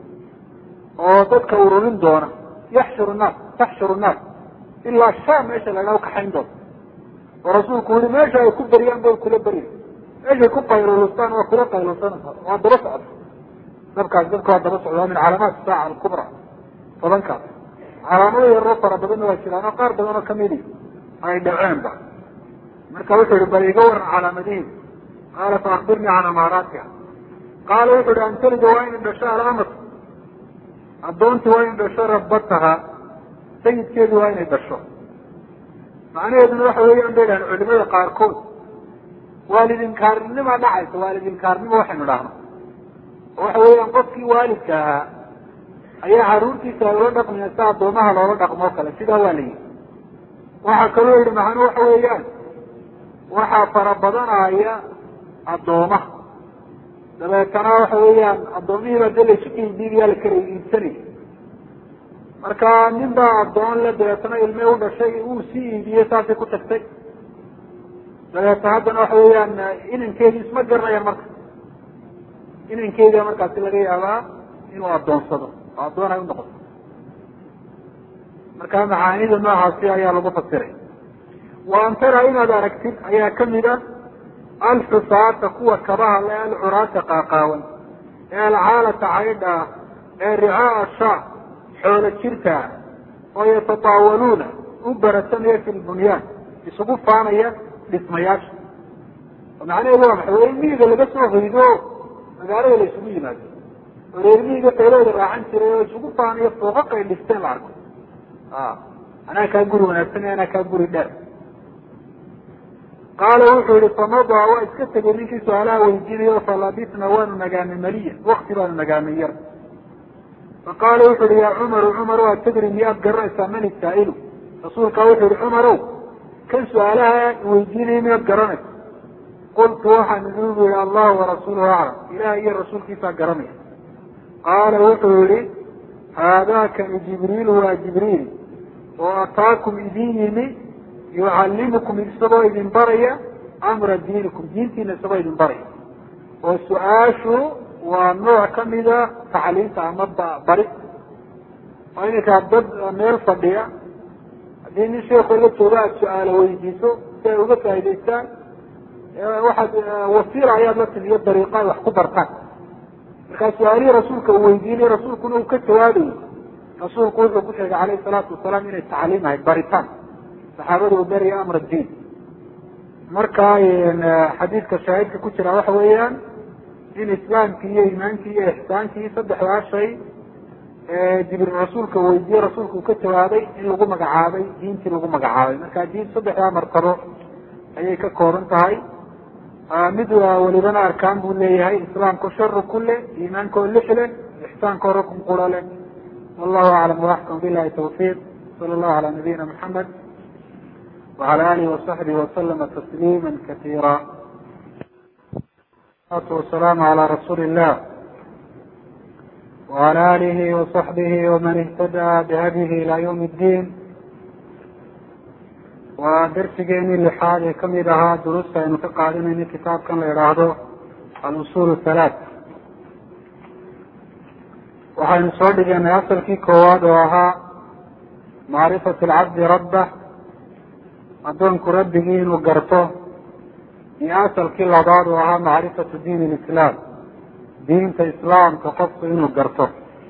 وضبك ورولين دونا يحشر الناس تحشر الناس إلا الشام إيش اللي لو كحين دول ورسول كل ما جاء يكون بريان دول كل بريان إيش يكون قيرولستان وكل قيرولستان وهذا رفع نبقى نبقى هذا رفع من علامات الساعة الكبرى فلنكا calaamado yaroo fara badanna waa jiraan oo qaar badan oo kamidi ay dhaceenba marka wuxuu yihi bal iga waran calaamadihiin qaala fa akbirnii can amaaraatiha qaala wuxu uhi an talida waa inay dhasho alaamat addoontii waa inay dhasho rabataha sayidkeedu waa inay dhasho macnaheeduna waxa weeyaan bay dhahan culimada qaarkood waalidinkaarnima dhacaysa waalidinkaarnimo waxaynu dhahno oo waxa weeyaan qofkii waalidka ahaa ayaa caruurtiisa loola dhaqmaya si addoomaha loola dhaqmoo kale sidaa waa la yihi waxaa kaloo yihi macnu waxa weeyaan waxaa fara badanaya addoomaha dabeetana waxa weeyaan addoomihiiba dee laysu iibiibiyaa la kala iibsanaya marka nin baa addoon le dabeetana ilme u dhashay uu sii iibiyey saasay ku tagtay dabeetna haddana waxa weeyaan inankeedii isma garanayaan marka inankeedia markaasi laga yaabaa inuu addoonsado oo addoon ay unoqoto marka macaanida noocaasi ayaa lagu fasiray wa an tara inaad aragtid ayaa kamid a alxusaata kuwa kabaha le alcuraata qaaqaawan ee alcaalata caydha ah ee ricaaa shaa xoolo jirta ah oo yatataawaluuna u baratamaya fi lbunyaan isugu faanaya dhismayaasha oo macnaheedu waa maxay in miyiga laga soo hoydo magaalada la isugu yimaado oo reer miyiga qaylooda raacan jiray oo isugu faanayo fooqaq ay dhisteen la arko anaa kaa guri wanaagsan anaa kaa guri dheer qaala wuxuu yihi famadaa waa iska tegay ninkii su-aalaha weydiinayo falabisna waanu nagaanay maliya wakti baanu nagaanay yar faqaala wuxu uhi yaa cumaru cumar waa tadri miyaad garanaysaa man isaa'ilu rasuulkaa wuxuu yihi cumarow kan su-aalaha weydiinaya miyaad garanaysa qultu waxaan idugu yihi allahu warasuuluhu aclam ilaah iyo rasuulkiisaa garanaya qaala wuxuu yihi haadaakani jibriil waa jibriil oo ataakum idin yimi yucallimukum isagoo idin baraya amra diinikum diintiina isagoo idin baraya oo su-aashu waa nooc kamida tacliinta ama bari oo ininkaa dad meel fadhiya haddii nin sheekoo la jooga aada su-aalo weydiiso si ay uga faa'idaystaan waxaad wasiila ayaad la timiyo dariiqa ay wax ku bartaan markaa su-aalihii rasuulka uu weydiinay rasuulkuna uu ka jawaabayo rasuulku wuxuu ku sheegay calayhi salaatu wasalaam inay tacliim ahayd baritaan saxaabada u beriya amr diin marka xadiidka shaahidka ku jira waxa weeyaan in islaamkii iyo iimaankii iyo ixsaankii saddexdaa shay jibriil rasuulka weydiiyey rasuulka uu ka jawaabay in lagu magacaabay diintii lagu magacaabay marka diin saddexdaa martabo ayay ka kooban tahay mid welibana arkaan buu leeyahay islaamku sharu kule iimaanko lix leh ixsaanko rukun qura leh wallahu aclam waaxkam bilahi tawfiiq sala allahu calaa nabiyina maxamed وعلى آله وصحبه وسلم تسليما كثيرا والسلام على رسول الله وعلى آله وصحبه ومن اهتدى بهديه إلى يوم الدين ودرسجيني لحاله كم إذا دروسة إنه تقعدين إن كتاب كان لإراده الأصول الثلاث وحين صدق أن يصل في كواد وها معرفة العبد ربه addoonku rabbigii inuu garto iyo asalkii labaad oo ahaa macrifatu diin alislaam diinta islaamka qofku inuu garto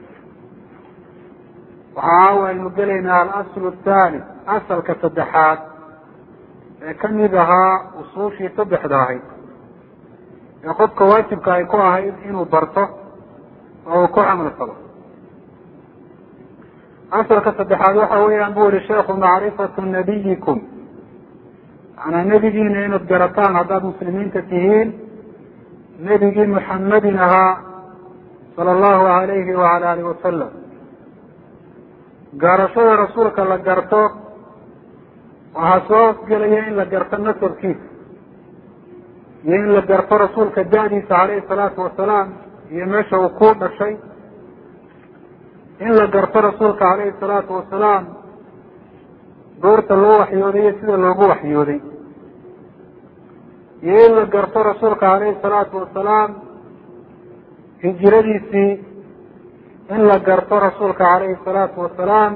waxa waynu gelaynaa alaslu athaani asalka saddexaad ee kamid ahaa usuushii saddexda ahayd ee qofka waajibka ay ku ahayd inuu barto oo uu ku camal falo asalka saddexaad waxa weeyaan buu yihi sheekhu macrifatu nabiyikum manaa nebigiina inaad garataan haddaad muslimiinta tihiin nebigii muxamedin ahaa sala allahu alayhi wacala alihi wasalam garashada rasuulka la garto waxaa soo hoosgelaya in la garto nasabkiisa iyo in la garto rasuulka da-diisa calayhi salaatu wasalaam iyo meesha uu ku dhashay in la garto rasuulka calayhi salaatu wasalaam goorta loo waxyooday iyo sida loogu waxyooday iyo in la garto rasuulka calayhi salaatu wasalaam hijiradiisii in la garto rasuulka calayhi salaatu wasalaam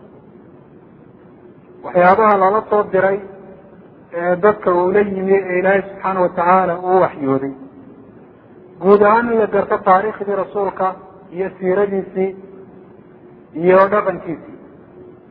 waxyaabaha lala soo diray ee dadka uu la yimi ee ilaahay subxaana watacaala uu waxyooday guud ahaan in la garto taariikhdii rasuulka iyo siiradiisii iyo dhaqankiisii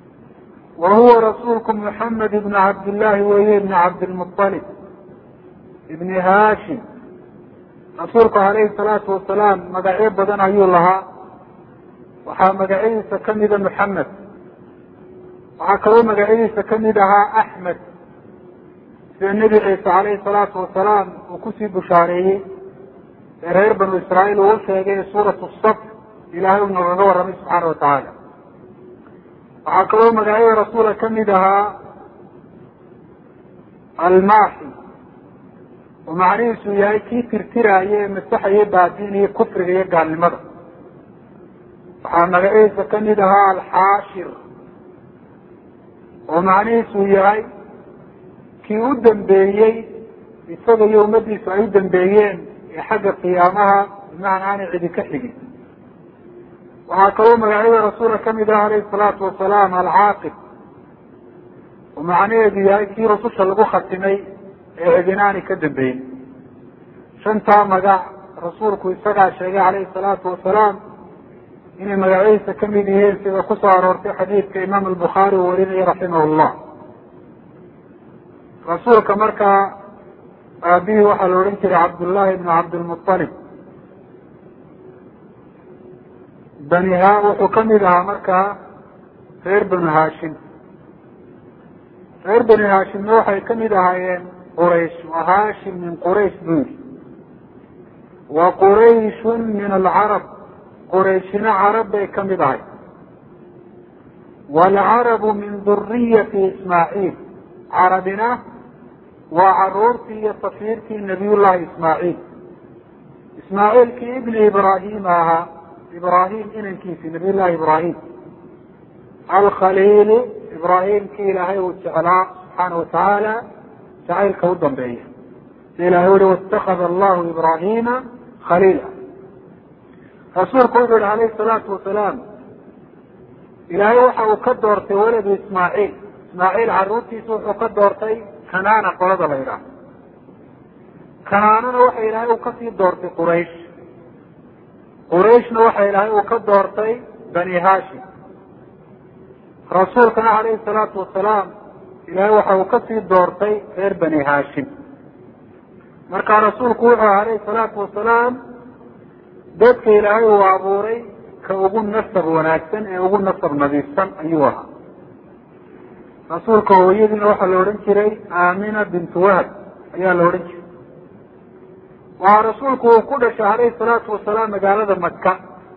وهو رسولكم محمد بن عبد الله وهي بن عبد المطلب ابن هاشم. رسولك عليه الصلاة والسلام مقاعيب بدن أيو لها وحا مقاعيب سكمد محمد وحا كرو مقاعيب سكمدها أحمد في النبي عيسى عليه الصلاة والسلام وكسي بشاريه غير بنو إسرائيل وشيء سورة الصف إلهي ابن الرضوى ربي سبحانه وتعالى. وحا كرو مقاعيب رسول كمدها الماحي ومعنيسو ياي كي ترترايه مسحيه بادينيه كفريه قالنimada. waxaa magaciisa kamid ahaa alxaashir oo macnihiisu yahay kii u dambeeyey isaga iyo ummadiisu ay u dambeeyeen ee xagga qiyaamaha bimacnaa aanay cidi ka xigin. waxaa kaloo magacyada rasuulka kamid ah alayhi salaatu wasalaam alcaaqib oo macnaheedu yahay kii rususha lagu khatimay ee cidinaani ka dambeeyey. shantaa magac rasuulku isagaa sheegay calayhi salaatu wasalaam inay magaciisa kamid yihiin sida kusoo aroortay xadiidka imaam albukhaari uu warinayay raximah llah. rasuulka markaa aabihii waxaa la odhan jiray cabdullaahi ibnu cabdilmuطalib baniha wuxuu kamid ahaa markaa reer banu haashim. reer bani haashimna waxay kamid ahaayeen quraysh. wa haashim min quraysh buu yiri wa qurayshun min alcarab, qurayshina carab bay kamid ahay. waalcarabu min duriyati ismaaciil, carabina waa caruurtii iyo safiirkii nabiyullahi ismaaciil. ismaaciilkii ibni ibraahim ahaa, ibraahim inankiisi nabiyullahi ibraahim alkhaliili, ibraahimkii ilaahay uu jeclaa subxaana watacaala jacaylka u dambeeya. si ilahay uhi waاtakada allahu ibraahima khaliila. rasuulku wuxuu yihi alayhi salaatu wasalaam ilaahay waxa uu ka doortay waladu ismaaciil, ismaaciil caruurtiisa wuxuu ka doortay kanaana qolada la yidhaaho. kanaanana waxa ilaahay uu kasii doortay quraysh, qurayshna waxa ilaahay uu ka doortay bani haashim. rasuulkana calayhi salaatu wasalaam ilaahay waxa uu kasii doortay reer bani haashim. marka rasuulku wuxuu alayhi salaatu wasalaam dadka ilaahay uu abuuray ka ugu nasab wanaagsan ee ugu nasab nadiifsan ayuu ahaa. rasuulka hooyadiina waxaa la odhan jiray aamina bintu wahab ayaa la odhan jiray. waxaa rasuulku uu ku dhashay alayhi salaatu wasalaam magaalada maka,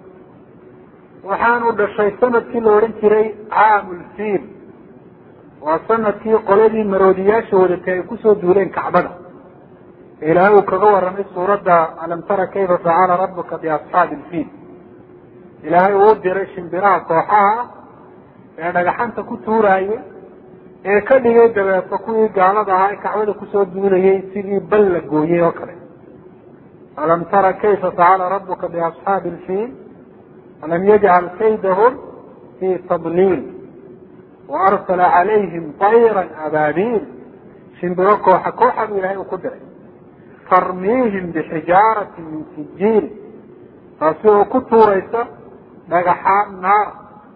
waxaanu dhashay sanadkii la odhan jiray caamulfiil. waa sanadkii qoladii maroodiyaasha wadatay ay kusoo duuleen kacbada. ilaahay uu kaga waramay suuradda alam tara kayfa facala rabuka biasxaabi ilfiil. ilaahay uu diray shimbiraha kooxaha ee dhagaxanta ku tuuraayay ee ka dhigay dabeeto kuwii gaalada ahaa ee kacbada kusoo duulayay sidii bal la gooyey oo kale. alam tara kayfa facala rabuka biasxaabi ilfiil alam yajcal kaydahum fii tadliil waarsala calayhim tayran abaabiil. shimbiro kooxa kooxa buu ilahay uu ku diray tarmiihim bixijaarati min sijiil, taasi oo ku tuuraysa dhagaxaan naar.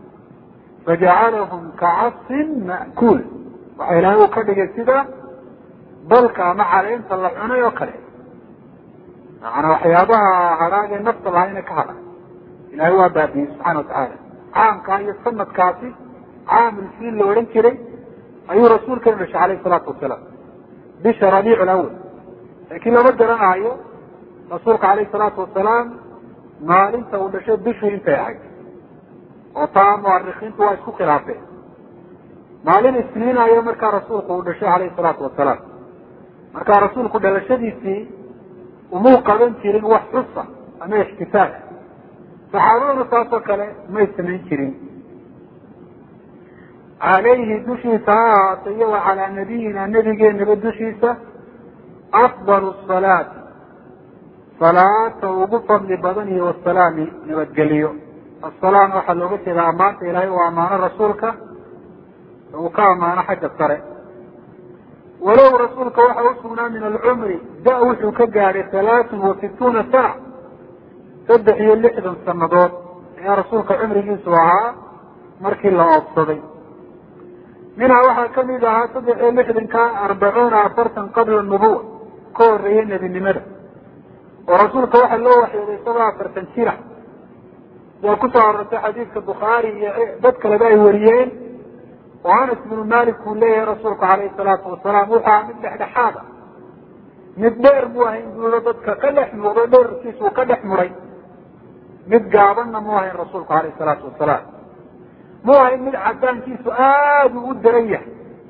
fajacalahum kacasfin ma'kuul, waxa ilaahay uu ka dhigay sida balka ama caleynta la cunay oo kale. macnaa waxyaabaha hadhaagee nafta lahayna ka hadha ilahay waa baabiyey subxaana watacaala. caamkaa iyo sanadkaasi caamulfiil la odhan jiray ayuu rasuulkana dhashay calayhi salaatu wasalaam bisha rabiic lawal. laakiin lama garanayo rasuulka calayhi salaatu wasalaam maalinta uu dhashay bishii intay ahayd, oo taa muarikiintu waa isku khilaafeen. maalin isniin ayo markaa rasuulku uu dhashay calayhi salaatu wasalaam. markaa rasuulku dhalashadiisii umuu qaban jirin wax xusa ama ixtifaal. saxaabaduna saasoo kale may samayn jirin. calayhi dushiisa ha ahaatay iyo wa calaa nabiyina nebigeenaba dushiisa afdalu salaati, salaata ugu fadli badan iyo wasalaami nabadgeliyo. asalaam waxaa looga jeedaa ammaanta ilaahay uu ammaano rasuulka uu ka ammaano xagga sare. walow rasuulka waxa usugnaa min alcumri da wuxuu ka gaadhay halaatun wa situuna sana, saddex iyo lixdan sanadood ayaa rasuulka cumrigiisu ahaa markii la oobsaday. منها واحد كم إذا صدق لحد كان أربعون أفرتا قبل النبوة كور رينا بالنمرة ورسولك واحد له وحي سبعة أفرتا سيرة وكسر حديث البخاري بذكر باي وريين وأنس بن مالك كله رسولك عليه الصلاة والسلام وحى من لحد حاجة مدير موهين بلدك كلح مدير كيس وكلح مري متقابلنا موهين رسولك عليه الصلاة والسلام موهين من عدان كيس آد ودريح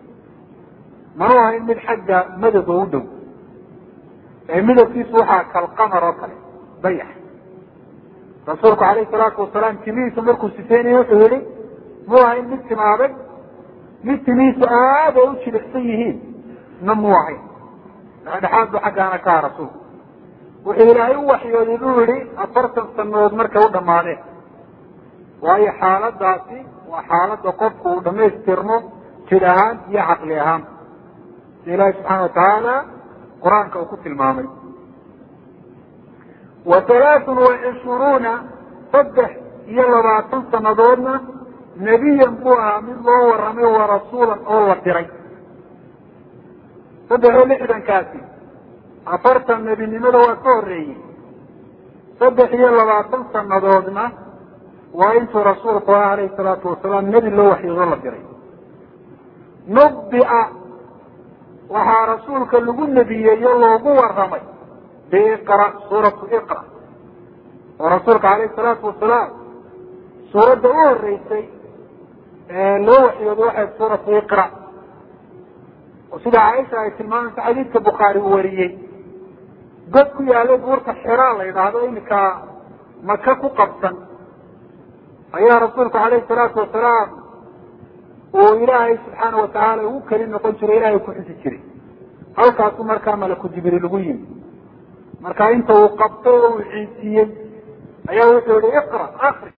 موهين من حد مدد ودو مدد كيس وحى كالقمر وكله بيح رسولك عليه الصلاة والسلام كميس مركو ستيني وحولي موهين مثل ما عبد مثل ميس آد وشي لحسيهين نموهين هذا حاد حق أنا كارسول وإلهي وحي يقولي أفرت السنوات مركا ودمانه وهي حالة ذاتي وحالة قفك ودميسترمو كدهان هي عقليهان إلهي سبحانه وتعالى قرآن كوكت المامي وثلاث وعشرون صدح يلا باتن سنضورنا نبيا بوها من الله ورميه ورسولا الله تري صدح لحدا كاسي أفرت النبي نمدا وكوري صدح يلا باتن سنضورنا وإنت رسول الله عليه الصلاة والسلام نبي الله وحي الله تري نبئ وها رسولك اللي قل نبي يلا وقوة الرمي بإقرأ سورة إقرأ ورسولك عليه الصلاة والسلام سورة دعوه الرئيسي نوحي وضوحي سورة إقرأ وسيدة عائشة يتلمان في حديث البخاري ووريي قدكو يا لي بورك الحرالة إذا هذا إنك مكاكو قبطا أيها رسولك عليه الصلاة والسلام وإلهي سبحانه وتعالى وكريم نقول شري إلهي كحس الشري هل كاسو مركا ملكو جبريل لغوين مركا انت وقبطه وعيسيين أيها وحولي اقرأ آخر